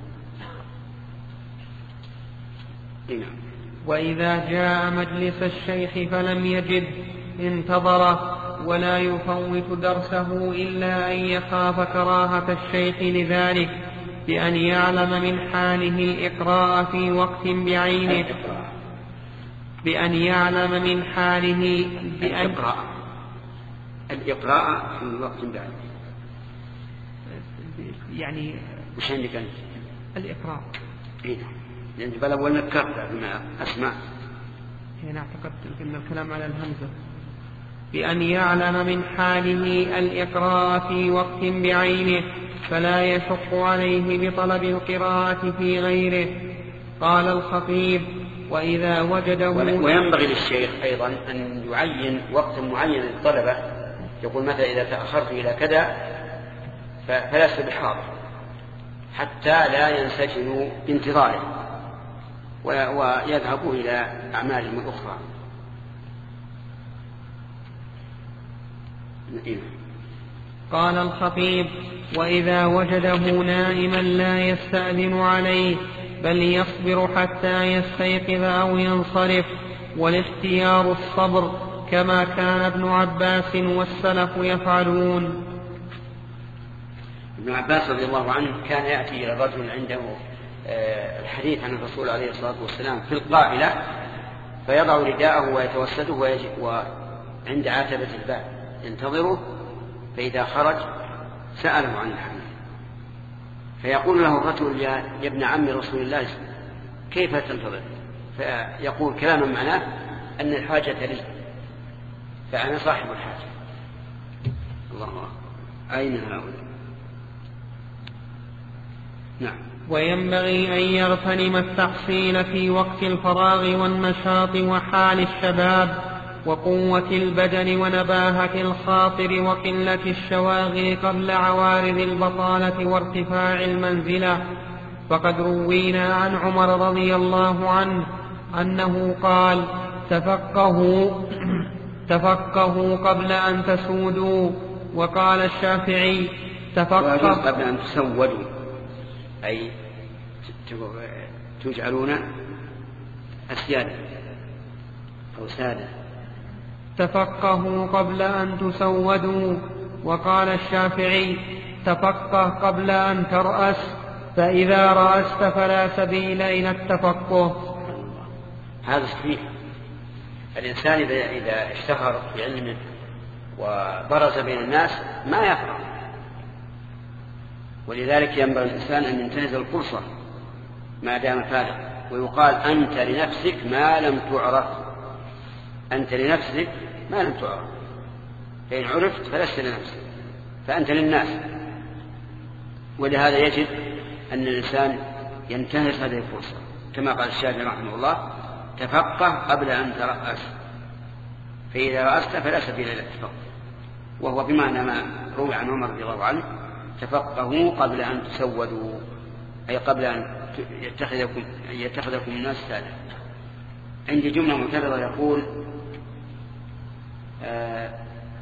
وإذا جاء مجلس الشيخ فلم يجد انتظره، ولا يفوت درسه إلا أن يخاف كراهة الشيخ لذلك، بأن يعلم من حاله الإقراء في وقت بعينه. بأن يعلم من حاله بأن الإقراء الإقراء في وقت بعد يعني وش عندك أنت؟ الإقراء إيه لأن بلا أول نكرت بما أسمع. يعني أعتقد أن الكلام على الهمزة. بأن يعلم من حاله الإقراء في وقت بعينه فلا يشق عليه بطلب القراءة في غيره. قال الخطيب: وإذا وجده. وينبغي للشيخ أيضا أن يعين وقت معين للطلبة، يقول مثلا إذا تأخرت إلى كذا فلست بحاضر، حتى لا ينسجنوا بانتظاره ويذهبوا إلى أعمالهم الأخرى. قال الخطيب: وإذا وجده نائما لا يستأذن عليه بل يصبر حتى يستيقظ أو ينصرف، والاختيار الصبر كما كان ابن عباس والسلف يفعلون. ابن عباس رضي الله عنه كان يأتي إلى الرجل عنده الحديث عن الرسول عليه الصلاة والسلام في القائلة فيضع رداءه ويتوسده وعند عتبة الباب ينتظره، فإذا خرج سأله عن الحديث فيقول له الرجل: يا ابن عم رسول الله كيف تنتظر؟ فيقول كلاما معناه أن الحاجة لي فأنا صاحب الحاجة. الله أين هؤلاء؟ نعم. وينبغي أن يغتنم التحصيل في وقت الفراغ والنشاط وحال الشباب وقوة البدن ونباهة الخاطر وقلة الشواغل قبل عوارض البطالة وارتفاع المنزلة. فقد روينا عن عمر رضي الله عنه أنه قال: تفقهوا تفقهوا قبل أن تسودوا. وقال الشافعي: تفقهوا قبل أن تسودوا، أي تجعلون أسيادا أو سادة. تفقهوا قبل أن تسودوا. وقال الشافعي: تفقه قبل أن ترأس، فإذا رأست فلا سبيل إلى التفقه. هذا صحيح. الإنسان إذا اشتهر بعلمه وبرز بين الناس ما يفرح، ولذلك ينبغي الإنسان أن ينتهز الفرصة ما دام فارغ. ويقال: أنت لنفسك ما لم تعرف، أنت لنفسك ما لم تعرف، فإن عرفت فلست لنفسك فأنت للناس. ولهذا يجب أن الإنسان ينتهز هذه الفرصة، كما قال الشافعي رحمه الله: تفقه قبل أن ترأس، فإذا رأست فلا سبيل إلى التفقه. وهو بمعنى ما روي عن عمر رضي الله عنه: تفقهوا قبل أن تسودوا، أي قبل أن يتخذكم, يتخذكم الناس سادة. عندي جملة معترضة يقول: آه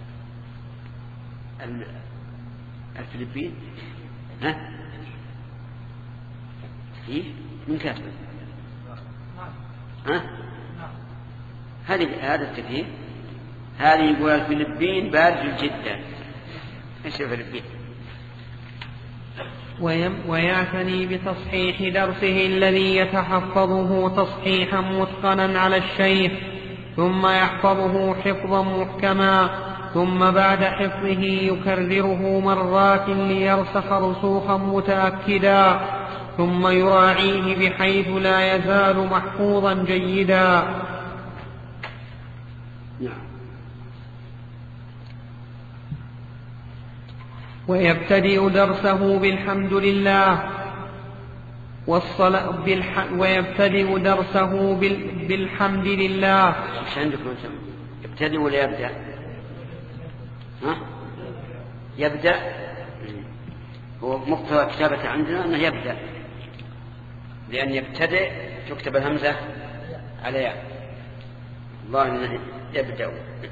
الفلبين ها إيه من كاتب ها هذه هذا التكليف هذه يقول الفلبين بارد جدا. ايش الفلبين؟ ويعتني بتصحيح درسه الذي يتحفظه تصحيحا متقنا على الشيخ، ثم يحفظه حفظا محكما، ثم بعد حفظه يكرره مرات ليرسخ رسوخا متأكدا، ثم يراعيه بحيث لا يزال محفوظا جيدا. ويبتدئ درسه بالحمد لله والصلاة بالح... ويبتدئ درسه بال... بالحمد لله. ايش عندكم انتم؟ يبتدئ ولا يبدأ؟ ها؟ يبدأ. هو مقتضى كتابة عندنا انه يبدأ، لأن يبتدئ تكتب الهمزة على ياء. الله انه يبدأ.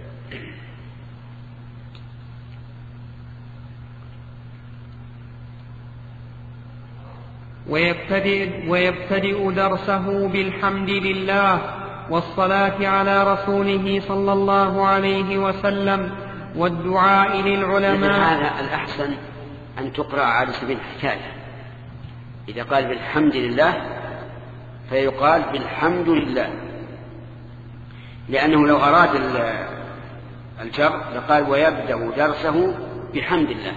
ويبتدئ, ويبتدئ درسه بالحمد لله والصلاة على رسوله صلى الله عليه وسلم والدعاء للعلماء. هذا الأحسن أن تقرأ على سبيل الحكاية. إذا قال بالحمد لله فيقال بالحمد لله، لأنه لو أراد الجر لقال ويبدأ درسه بحمد الله.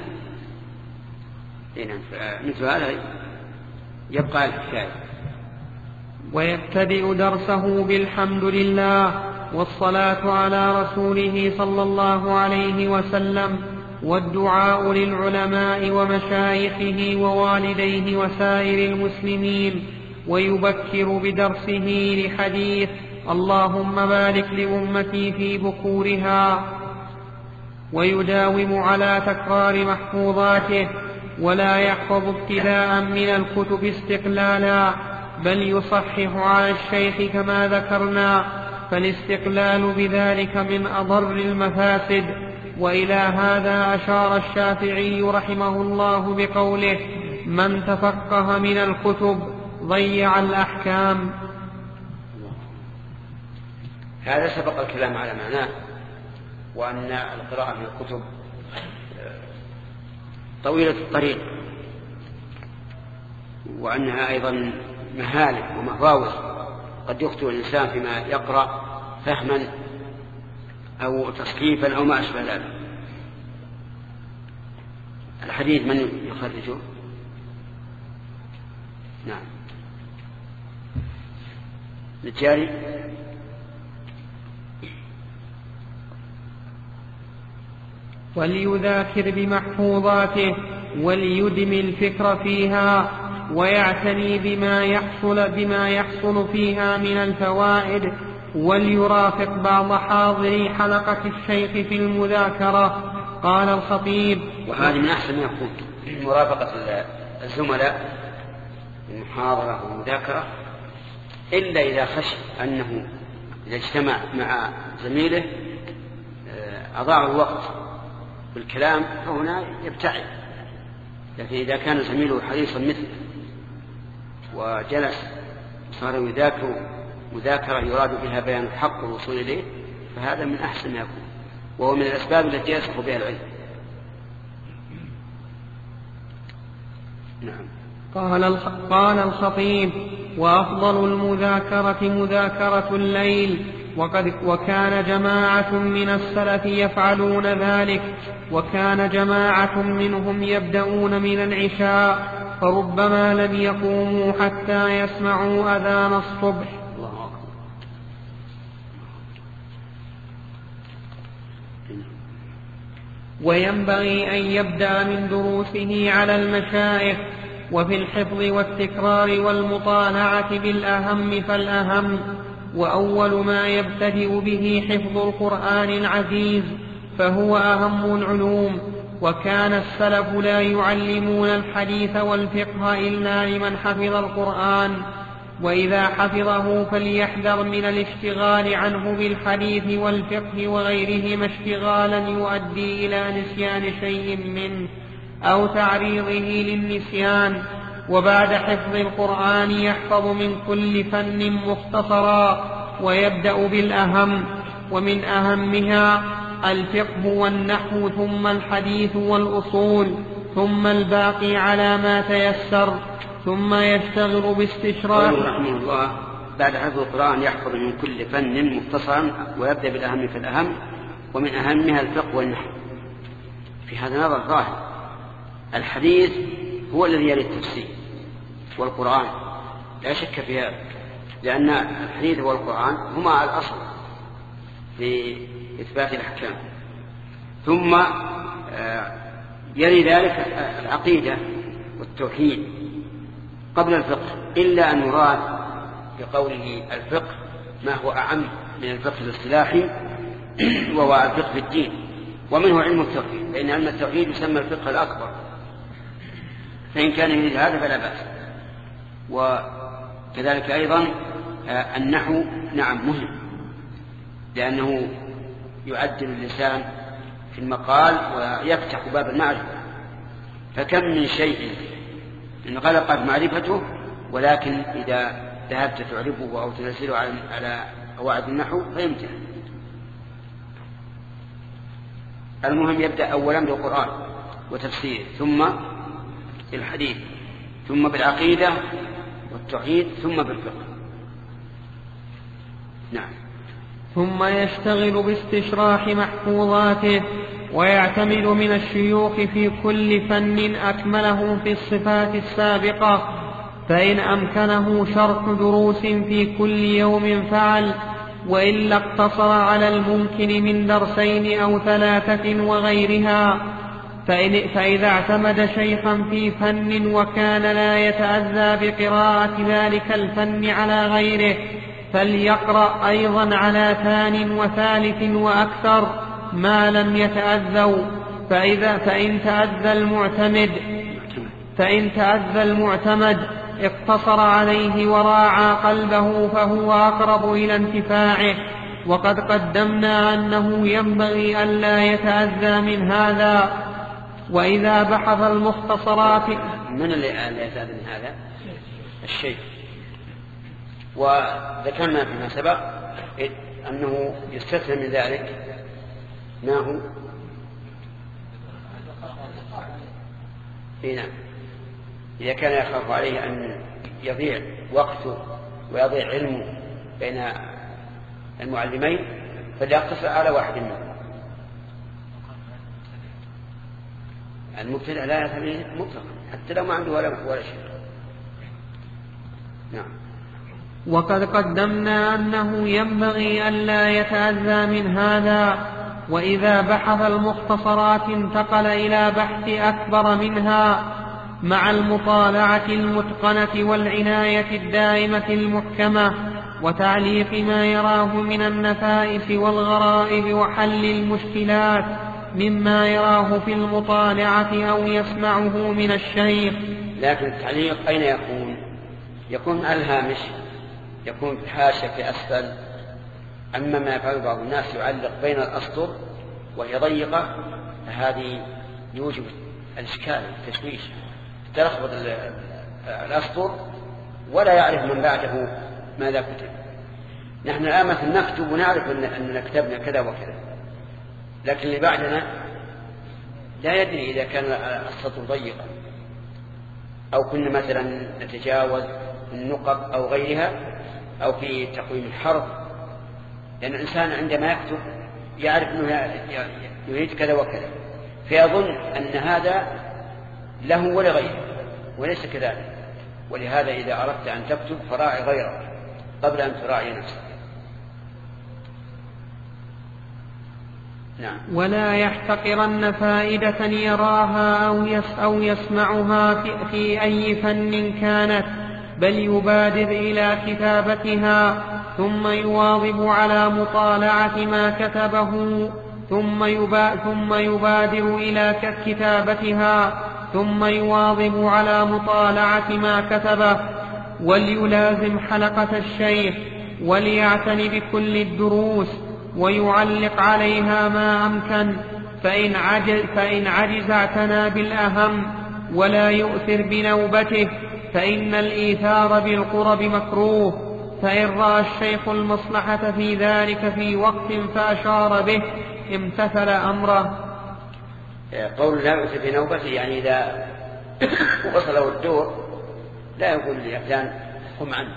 مثل هذا يبقى الحكاية. ويبتدئ درسه بالحمد لله والصلاة على رسوله صلى الله عليه وسلم والدعاء للعلماء ومشايخه ووالديه وسائر المسلمين، ويبكر بدرسه لحديث اللهم بارك لأمتي في بكورها، ويداوم على تكرار محفوظاته، ولا يحفظ ابتداء من الكتب استقلالا، بل يصحح على الشيخ كما ذكرنا، فالاستقلال بذلك من أضر المفاسد. وإلى هذا أشار الشافعي رحمه الله بقوله من تفقه من الكتب ضيع الأحكام. هذا سبق الكلام على معناه، وأن القراءة من الكتب طويلة الطريق، وأنها أيضا مهالك ومهاوس، قد يخطئ الإنسان فيما يقرأ فهما أو تصحيفا أو ما أشبه ذلك. الحديث من يخرجه؟ نعم الجاري. وليذاكر بمحفوظاته وليدم الفكر فيها، ويعتني بما يحصل بما يحصل فيها من الفوائد، وليرافق بعض حاضري حلقة الشيخ في المذاكرة. قال الخطيب: وهذه من أحسن ما يكون مرافقة الزملاء في المحاضرة والمذاكرة، إلا إذا خشي أنه إذا اجتمع مع زميله أضاع الوقت بالكلام فهنا يبتعد. لكن إذا كان زميله حريصا مثله وجلس صار يذاكر مذاكرة يراد بها بيان الحق والوصول إليه، فهذا من أحسن ما يكون، وهو من الأسباب التي يسبق بها العلم. نعم. قال الخطيب: وأفضل المذاكرة مذاكرة الليل، وقد وكان جماعة من السلف يفعلون ذلك، وكان جماعة منهم يبدأون من العشاء، فربما لم يقوموا حتى يسمعوا أذان الصبح. وينبغي أن يبدأ من دروسه على المشايخ، وفي الحفظ والتكرار والمطالعة بالأهم فالأهم. وأول ما يبتدئ به حفظ القرآن العزيز، فهو أهم العلوم، وكان السلف لا يعلمون الحديث والفقه إلا لمن حفظ القرآن، وإذا حفظه فليحذر من الاشتغال عنه بالحديث والفقه وغيرهما اشتغالا يؤدي إلى نسيان شيء منه أو تعريضه للنسيان. وبعد حفظ القرآن يحفظ من كل فن مختصرا، ويبدأ بالأهم، ومن أهمها الفقه والنحو، ثم الحديث والأصول، ثم الباقي على ما تيسر، ثم يشتغل باستشراح. رحمه الله بعد حفظ القرآن يحفظ من كل فن مختصرا، ويبدأ بالأهم فالأهم، ومن أهمها الفقه والنحو. في هذا نظر ظاهر، الحديث هو الذي يلي التفسير والقرآن لا شك في هذا، لأن الحديث والقرآن هما الأصل في إثبات الأحكام. ثم يلي ذلك العقيدة والتوحيد قبل الفقه، إلا أن يراد بقوله الفقه ما هو أعم من الفقه الاصطلاحي، وهو الفقه في الدين، ومنه علم التوحيد، لأن علم التوحيد يسمى الفقه الأكبر، فإن كان يريد هذا فلا بأس. وكذلك أيضا النحو نعم مهم، لأنه يعدل اللسان في المقال ويفتح باب المعرفة، فكم من شيء انغلقت معرفته، ولكن إذا ذهبت تعرفه أو تنزله على قواعد النحو فيمتع. المهم يبدأ أولا بالقرآن وتفسيره، ثم بالحديث، ثم بالعقيدة والتوحيد، ثم بالفقه. نعم. ثم يشتغل باستشراح محفوظاته، ويعتمد من الشيوخ في كل فن أكمله في الصفات السابقة، فإن أمكنه شرح دروس في كل يوم فعل، وإلا اقتصر على الممكن من درسين أو ثلاثة وغيرها. فإن فإذا اعتمد شيخا في فن وكان لا يتأذى بقراءة ذلك الفن على غيره، فليقرأ أيضا على ثان وثالث وأكثر ما لم يتأذوا. فإذا فإن تأذى المعتمد فإن تأذى المعتمد اقتصر عليه وراعى قلبه، فهو أقرب إلى انتفاعه. وقد قدمنا أنه ينبغي ألا يتأذى من هذا. وإذا بحث المختصرات من اللي يتأذى من هذا؟ الشيخ. وذكرنا فيما سبق أنه يستثنى من ذلك ما هو هنا إذا كان يخاف عليه أن يضيع وقته ويضيع علمه بين المعلمين، فليقتصر على واحد منهم. المبتدع لا يتبعه مطلقا حتى لو ما عنده ولا ولا شيء. نعم. وقد قدمنا أنه ينبغي ألا يتأذى من هذا. وإذا بحث المختصرات انتقل إلى بحث أكبر منها مع المطالعة المتقنة والعناية الدائمة المحكمة، وتعليق ما يراه من النفائس والغرائب وحل المشكلات مما يراه في المطالعة أو يسمعه من الشيخ. لكن التعليق أين يكون؟ يكون على الهامش، يكون في الحاشية في أسفل. أما ما يفعل بعض الناس يعلق بين الأسطر وهي ضيقة، فهذه يوجب الإشكال التشويش، تلخبط الأسطر ولا يعرف من بعده ماذا كتب. نحن الآن مثلا نكتب ونعرف أننا كتبنا كذا وكذا، لكن اللي بعدنا لا يدري إذا كان السطر ضيقا أو كنا مثلا نتجاوز النقط أو غيرها أو في تقويم الحرف. لأن الإنسان عندما يكتب يعرف أنه يريد كذا وكذا، فيظن أن هذا له ولغيره، وليس كذلك. ولهذا إذا أردت أن تكتب فراعي غيرك قبل أن تراعي نفسك. نعم. ولا يحتقرن فائدة يراها أو, يس أو يسمعها في, في أي فن كانت، بل يبادر إلى كتابتها، ثم يواظب على مطالعة ما كتبه، ثم, يبا ثم يبادر إلى كتابتها ثم يواظب على مطالعة ما كتبه، وليلازم حلقة الشيخ، وليعتني بكل الدروس، ويعلق عليها ما أمكن. فإن عجز, فإن عجز اعتنى بالأهم، ولا يؤثر بنوبته، فإن الإيثار بالقرب مكروه. فإن رأى الشيخ المصلحة في ذلك في وقت فأشار به امتثل أمره. قول لا يؤثر بنوبته يعني إذا وصله الدور لا يقول لأفلان قم عنه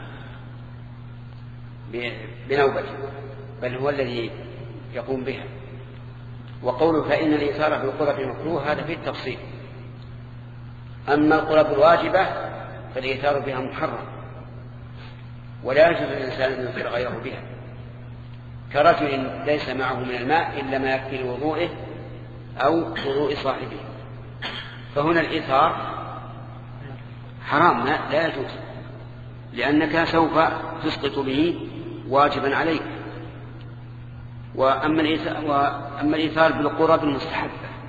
بنوبته، بل هو الذي يقوم بها. وقوله فإن الإيثار بالقرب مكروه هذا فيه التفصيل. أما القرب الواجبة فالإيثار بها محرم، ولا يجوز للإنسان أن يؤثر غيره بها، كرجل ليس معه من الماء إلا ما يكفي لوضوئه أو وضوء صاحبه، فهنا الإيثار حرام لا يجوز، لأنك سوف تسقط به واجبا عليك. وأما الإيثار, وأما الإيثار بالقرب المستحبة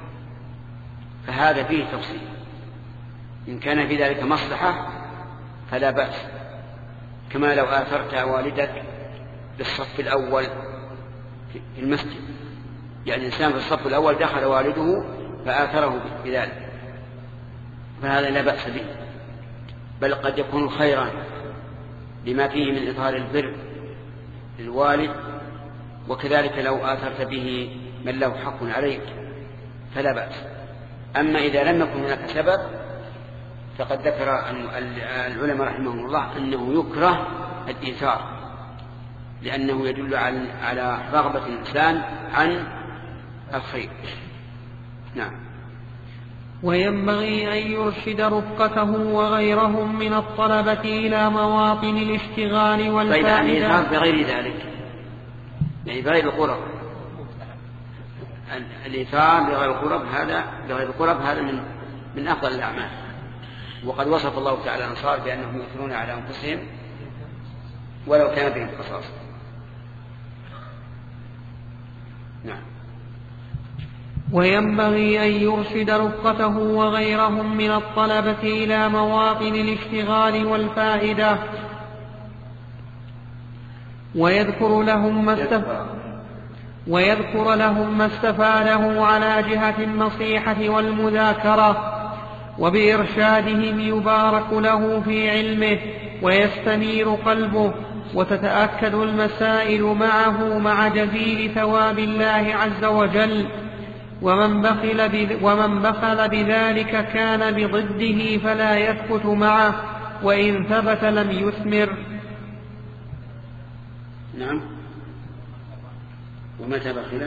فهذا فيه تفصيل. إن كان في ذلك مصلحة فلا بأس، كما لو آثرت والدك بالصف الأول في المسجد، يعني الإنسان في الصف الأول دخل والده فآثره بذلك، فهذا لا بأس به، بل قد يكون خيرا لما فيه من إظهار البر للوالد. وكذلك لو آثرت به من له حق عليك فلا بأس. أما إذا لم يكن هناك سبب فقد ذكر العلماء رحمهم الله أنه يكره الإيثار لأنه يدل على رغبة الإنسان عن الخير. نعم. وينبغي أن يرشد رفقته وغيرهم من الطلبة إلى مواطن الاشتغال والفائدة. الإيثار بغير ذلك، يعني بغير القرب. الإيثار بغير القرب هذا بغير القرب هذا من من أفضل الأعمال. وقد وصف الله تعالى الأنصار بأنهم يؤثرون على أنفسهم ولو كان بهم خصاصة. نعم. وينبغي أن يرشد رفقته وغيرهم من الطلبة إلى مواطن الاشتغال والفائدة، ويذكر لهم ما استفاد ويذكر لهم ما استفاده على جهة النصيحة والمذاكرة، وبإرشادهم يبارك له في علمه ويستنير قلبه، وتتأكد المسائل معه مع جزيل ثواب الله عز وجل. ومن بخل, ومن بخل بذلك كان بضده فلا يثبت معه، وإن ثبت لم يثمر. نعم. ومتى بخل؟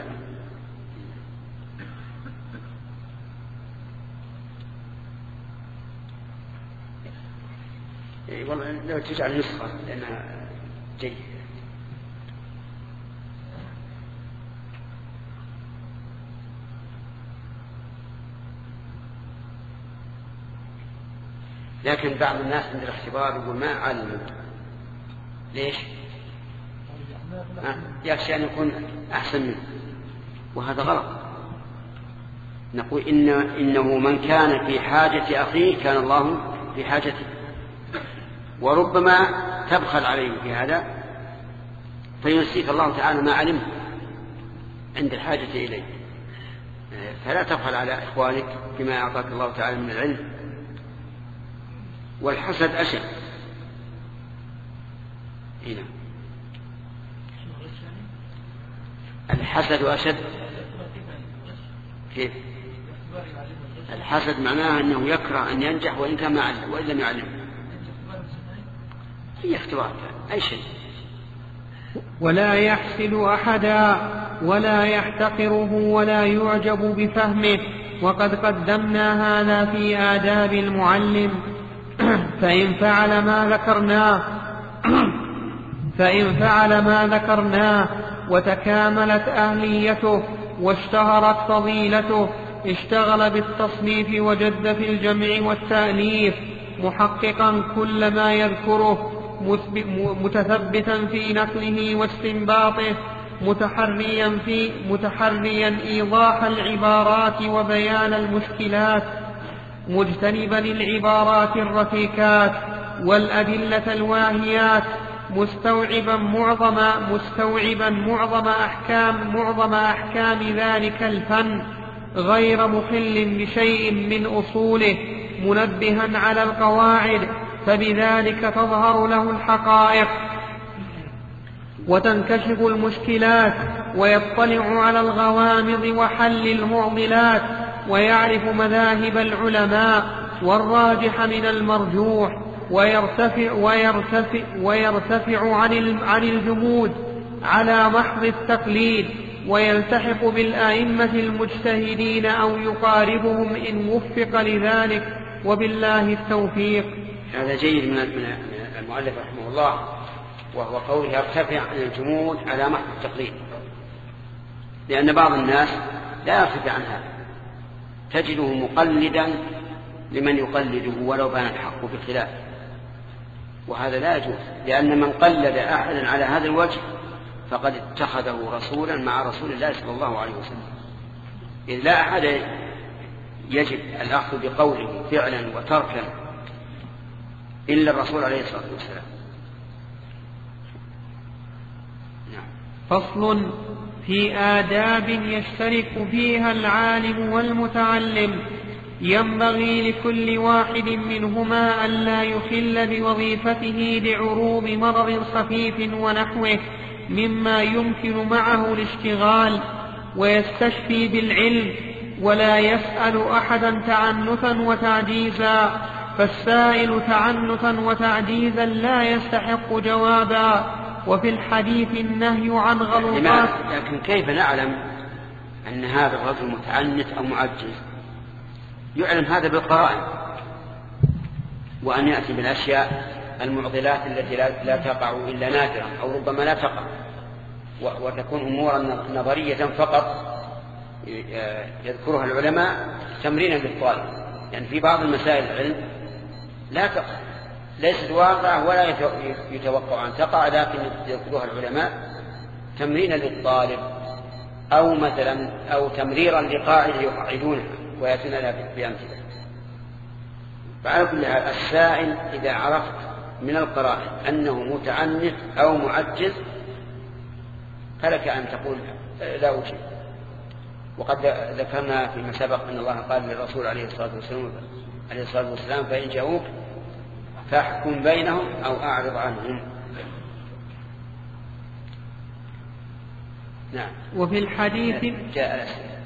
والله لو تجعل نسخة لأنها جيد. لكن بعض الناس عند الاختبار يقول ما علم. ليش؟ يخشى أن يكون أحسن منه، وهذا غلط. نقول إن إنه من كان في حاجة أخيه كان الله في حاجته، وربما تبخل عليه في هذا فينسيك الله تعالى ما علمه عند الحاجة إليه. فلا تبخل على إخوانك بما أعطاك الله تعالى من العلم. والحسد أشد. هنا الحسد أشد. كيف؟ الحسد معناه أنه يكره أن ينجح وإن كان ما علم وإن لم يعلم. هي اختبار أي شيء. ولا يحسد أحدا ولا يحتقره ولا يعجب بفهمه، وقد قدمنا هذا في آداب المعلم. فإن فعل ما ذكرناه فإن فعل ما ذكرناه وتكاملت أهليته واشتهرت فضيلته اشتغل بالتصنيف وجد في الجمع والتأليف، محققا كل ما يذكره، متثبتا في نقله واستنباطه، متحريا في متحريا إيضاح العبارات وبيان المشكلات، مجتنبا العبارات الركيكات والأدلة الواهيات، مستوعبا معظم مستوعبا معظم أحكام معظم أحكام ذلك الفن، غير مخل بشيء من أصوله، منبها على القواعد، فبذلك تظهر له الحقائق وتنكشف المشكلات، ويطلع على الغوامض وحل المعضلات، ويعرف مذاهب العلماء والراجح من المرجوح، ويرتفع, ويرتفع, ويرتفع عن, عن الجمود على محض التقليد، ويلتحق بالأئمة المجتهدين أو يقاربهم إن وفق لذلك، وبالله التوفيق. هذا جيد من المؤلف رحمه الله، وهو قوله يرتفع عن الجمود على محض التقليد، لأن بعض الناس لا يرتفع عن هذا، تجده مقلدا لمن يقلده ولو بان الحق بالخلاف، وهذا لا يجوز، لأن من قلد أحدا على هذا الوجه فقد اتخذه رسولا مع رسول الله صلى الله عليه وسلم، إذ لا أحد يجب الأخذ بقوله فعلا وتركا إلا الرسول عليه الصلاة والسلام. نعم. فصل في آداب يشترك فيها العالم والمتعلم. ينبغي لكل واحد منهما ألا يخل بوظيفته لعروض مرض خفيف ونحوه مما يمكن معه الاشتغال، ويستشفي بالعلم، ولا يسأل أحدا تعنتا وتعجيزا، فالسائل تعنتا وتعجيزا لا يستحق جوابا، وفي الحديث النهي عن غلطات. لكن كيف نعلم أن هذا الرجل متعنت أو معجز؟ يعلم هذا بالقرائن، وأن يأتي بالأشياء المعضلات التي لا تقع إلا نادرا أو ربما لا تقع، وتكون أمورا نظرية فقط يذكرها العلماء تمرينا للطالب. يعني في بعض المسائل العلم لا تقع، ليست واقعة ولا يتوقع أن تقع، لكن يذكرها العلماء تمرينا للطالب، أو مثلا أو تمريرا لقاعدة يقعدونها ويأتون لها بأمثلة. فعلى كل حال السائل إذا عرفت من القرائن أنه متعنت أو معجز فلك أن تقول لا أجيب. وقد ذكرنا فيما سبق أن الله قال للرسول عليه الصلاة والسلام عليه الصلاة والسلام فإن جاءوك فاحكم بينهم أو أعرض عنهم. نعم. وفي الحديث جاء الأسئلة.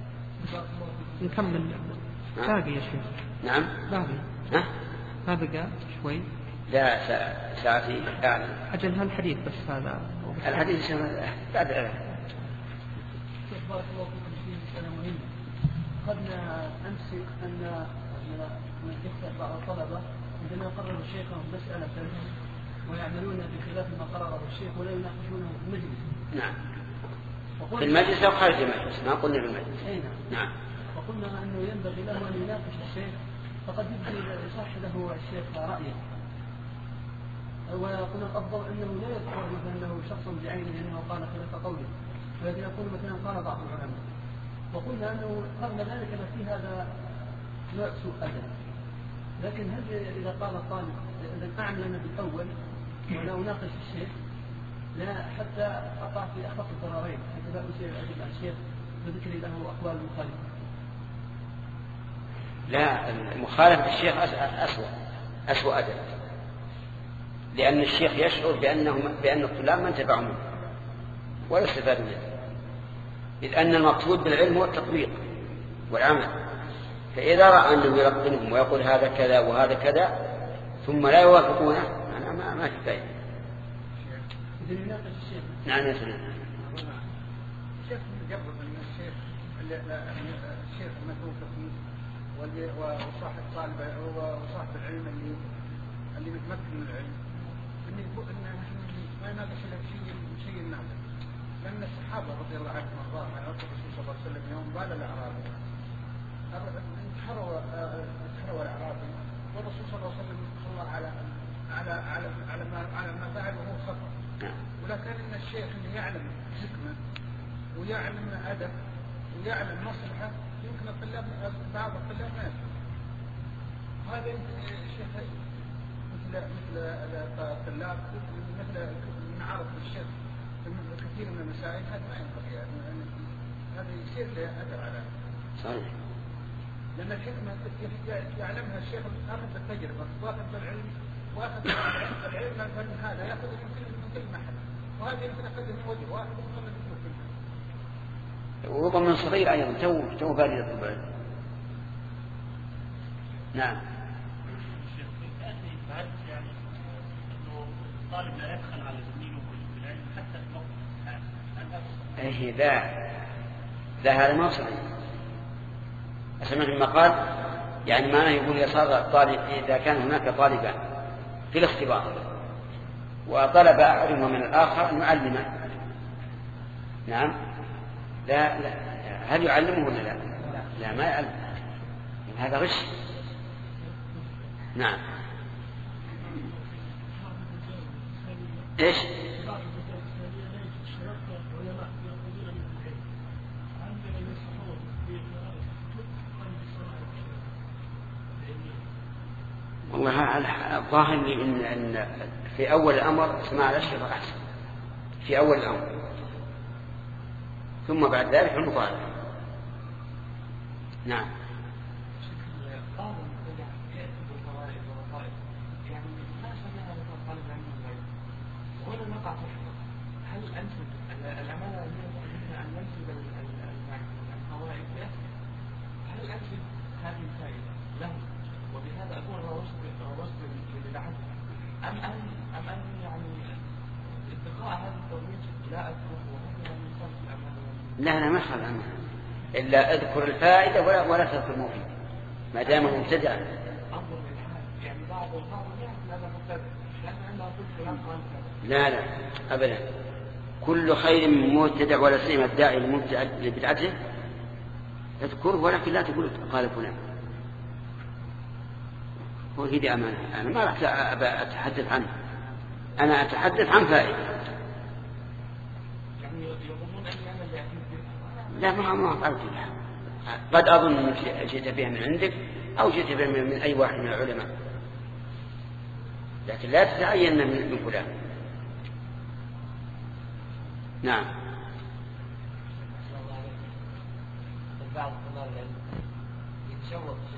نكمل باقي يا شيخ. نعم باقي. ها؟ ما بقى شوي. لا ساعتي أعلم. أجل هالحديث بس هذا. الحديث بعد الآن. بارك الله فيكم في مسألة مهمة. قد أمس أن من يخطئ بعض الطلبة عندما يقرر الشيخ مسألة ويعملون بخلاف ما قرره الشيخ ولا يناقشونه في المجلس. نعم. في المجلس أو خارج المجلس؟ ما قلنا في المجلس. أي نعم. نعم. وقلنا أنه ينبغي له أن يناقش الشيخ، فقد يبدي يصح له الشيخ رأيه، ويقول الأفضل أنه لا يذكر مثلا أنه شخص بعينه أنه قال خلاف قوله، ولكن يقول مثلا قال بعض العلماء. وقلنا أنه قبل ذلك في هذا نوع سوء أدب. لكن هل إذا قال الطالب إذا أعمل أنا بالأول ولا أناقش الشيخ لا حتى أقع في أخف الضررين، حتى لا أسير أجب الشيخ بذكر له أقوال المخالفة؟ لا، مخالفة الشيخ أسوأ أسوأ أدب، لأن الشيخ يشعر بأنه بأن الطلاب ما انتفعوا منه ولا استفادوا منه، إذ أن المقصود بالعلم هو التطبيق والعمل. فإذا رأى أنه يلقنهم ويقول هذا كذا وهذا كذا ثم لا يوافقونه أنا ما ما في فائدة. نعم يا سلام. الشيخ مجرد أن الشيخ الشيخ المدعو فيه وصاحب طالب وصاحب العلم اللي اللي متمكن من العلم أن يقول أن ما يناقش له شيء شيء الناس، لأن الصحابة رضي الله عنهم وارضاهم عن الرسول صلى الله عليه وسلم يوم قال الأعرابي انتحروا انتحروا الأعرابي والرسول صلى الله عليه وسلم صلى على على على على ما على ما فعل وهو خطأ، ولكن ان الشيخ اللي يعلم حكمه ويعلم ادب ويعلم مصلحه يمكن الطلاب بعض الطلاب ما يفهم. هذا الشيخ مثل مثل الطلاب مثل نعرف الشيخ في كثير من المسائل هذا ما ينبغي يعني هذا يصير له اثر على صحيح، لان الحكمه يعلمها الشيخ اخذ بالتجربه واخذ بالعلم واخذ العلم الفن هذا ياخذ من كل محل، وهذا يمكن اخذه من وجه واحد ومخلد من كل محل. وربما صغير ايضا تو تو بادئ الطب. نعم. شيخ يعني فهمت يعني انه الطالب لا يبخل على زميله بالعلم حتى في وقت ايه لا لا هذا ما صحيح. أسمع المقال يعني معناه يقول يصار الطالب إذا كان هناك طالبان في الاختبار وطلب أحدهما من الآخر أن يعلمه. نعم. لا لا هل يعلمه ولا لا؟ لا ما يعلم، هذا غش. نعم. إيش؟ والله الظاهر إن, إن في أول الأمر اسماع الأشرطة أحسن في أول الأمر، ثم بعد ذلك المطالبة. نعم. هل أنتم الأمانة أن ننسب القواعد هل أنسب هذه الفائدة له وبهذا أكون روست روست للعدل أم أن أم أن يعني لا لا ما خل عنها إلا اذكر الفائدة ولا ولا تذكر المفيد ما دام مبتدعا. يعني بعض البعض هذا مبتدع لأن عندها قلت كلام لا لا أبدا كل خير من مبتدع ولا سيما الداعي لبدعته اذكره ولكن لا تقول قال فلان. هو هدي أمانة أنا ما راح أتحدث عنه أنا أتحدث عن فائدة. لا ما ما أفعل كذا قد أظن أنك جئت بها من عندك أو جئت بها من أي واحد من العلماء لكن لا تتعين من فلان. نعم. بعض طلاب العلم يتشوق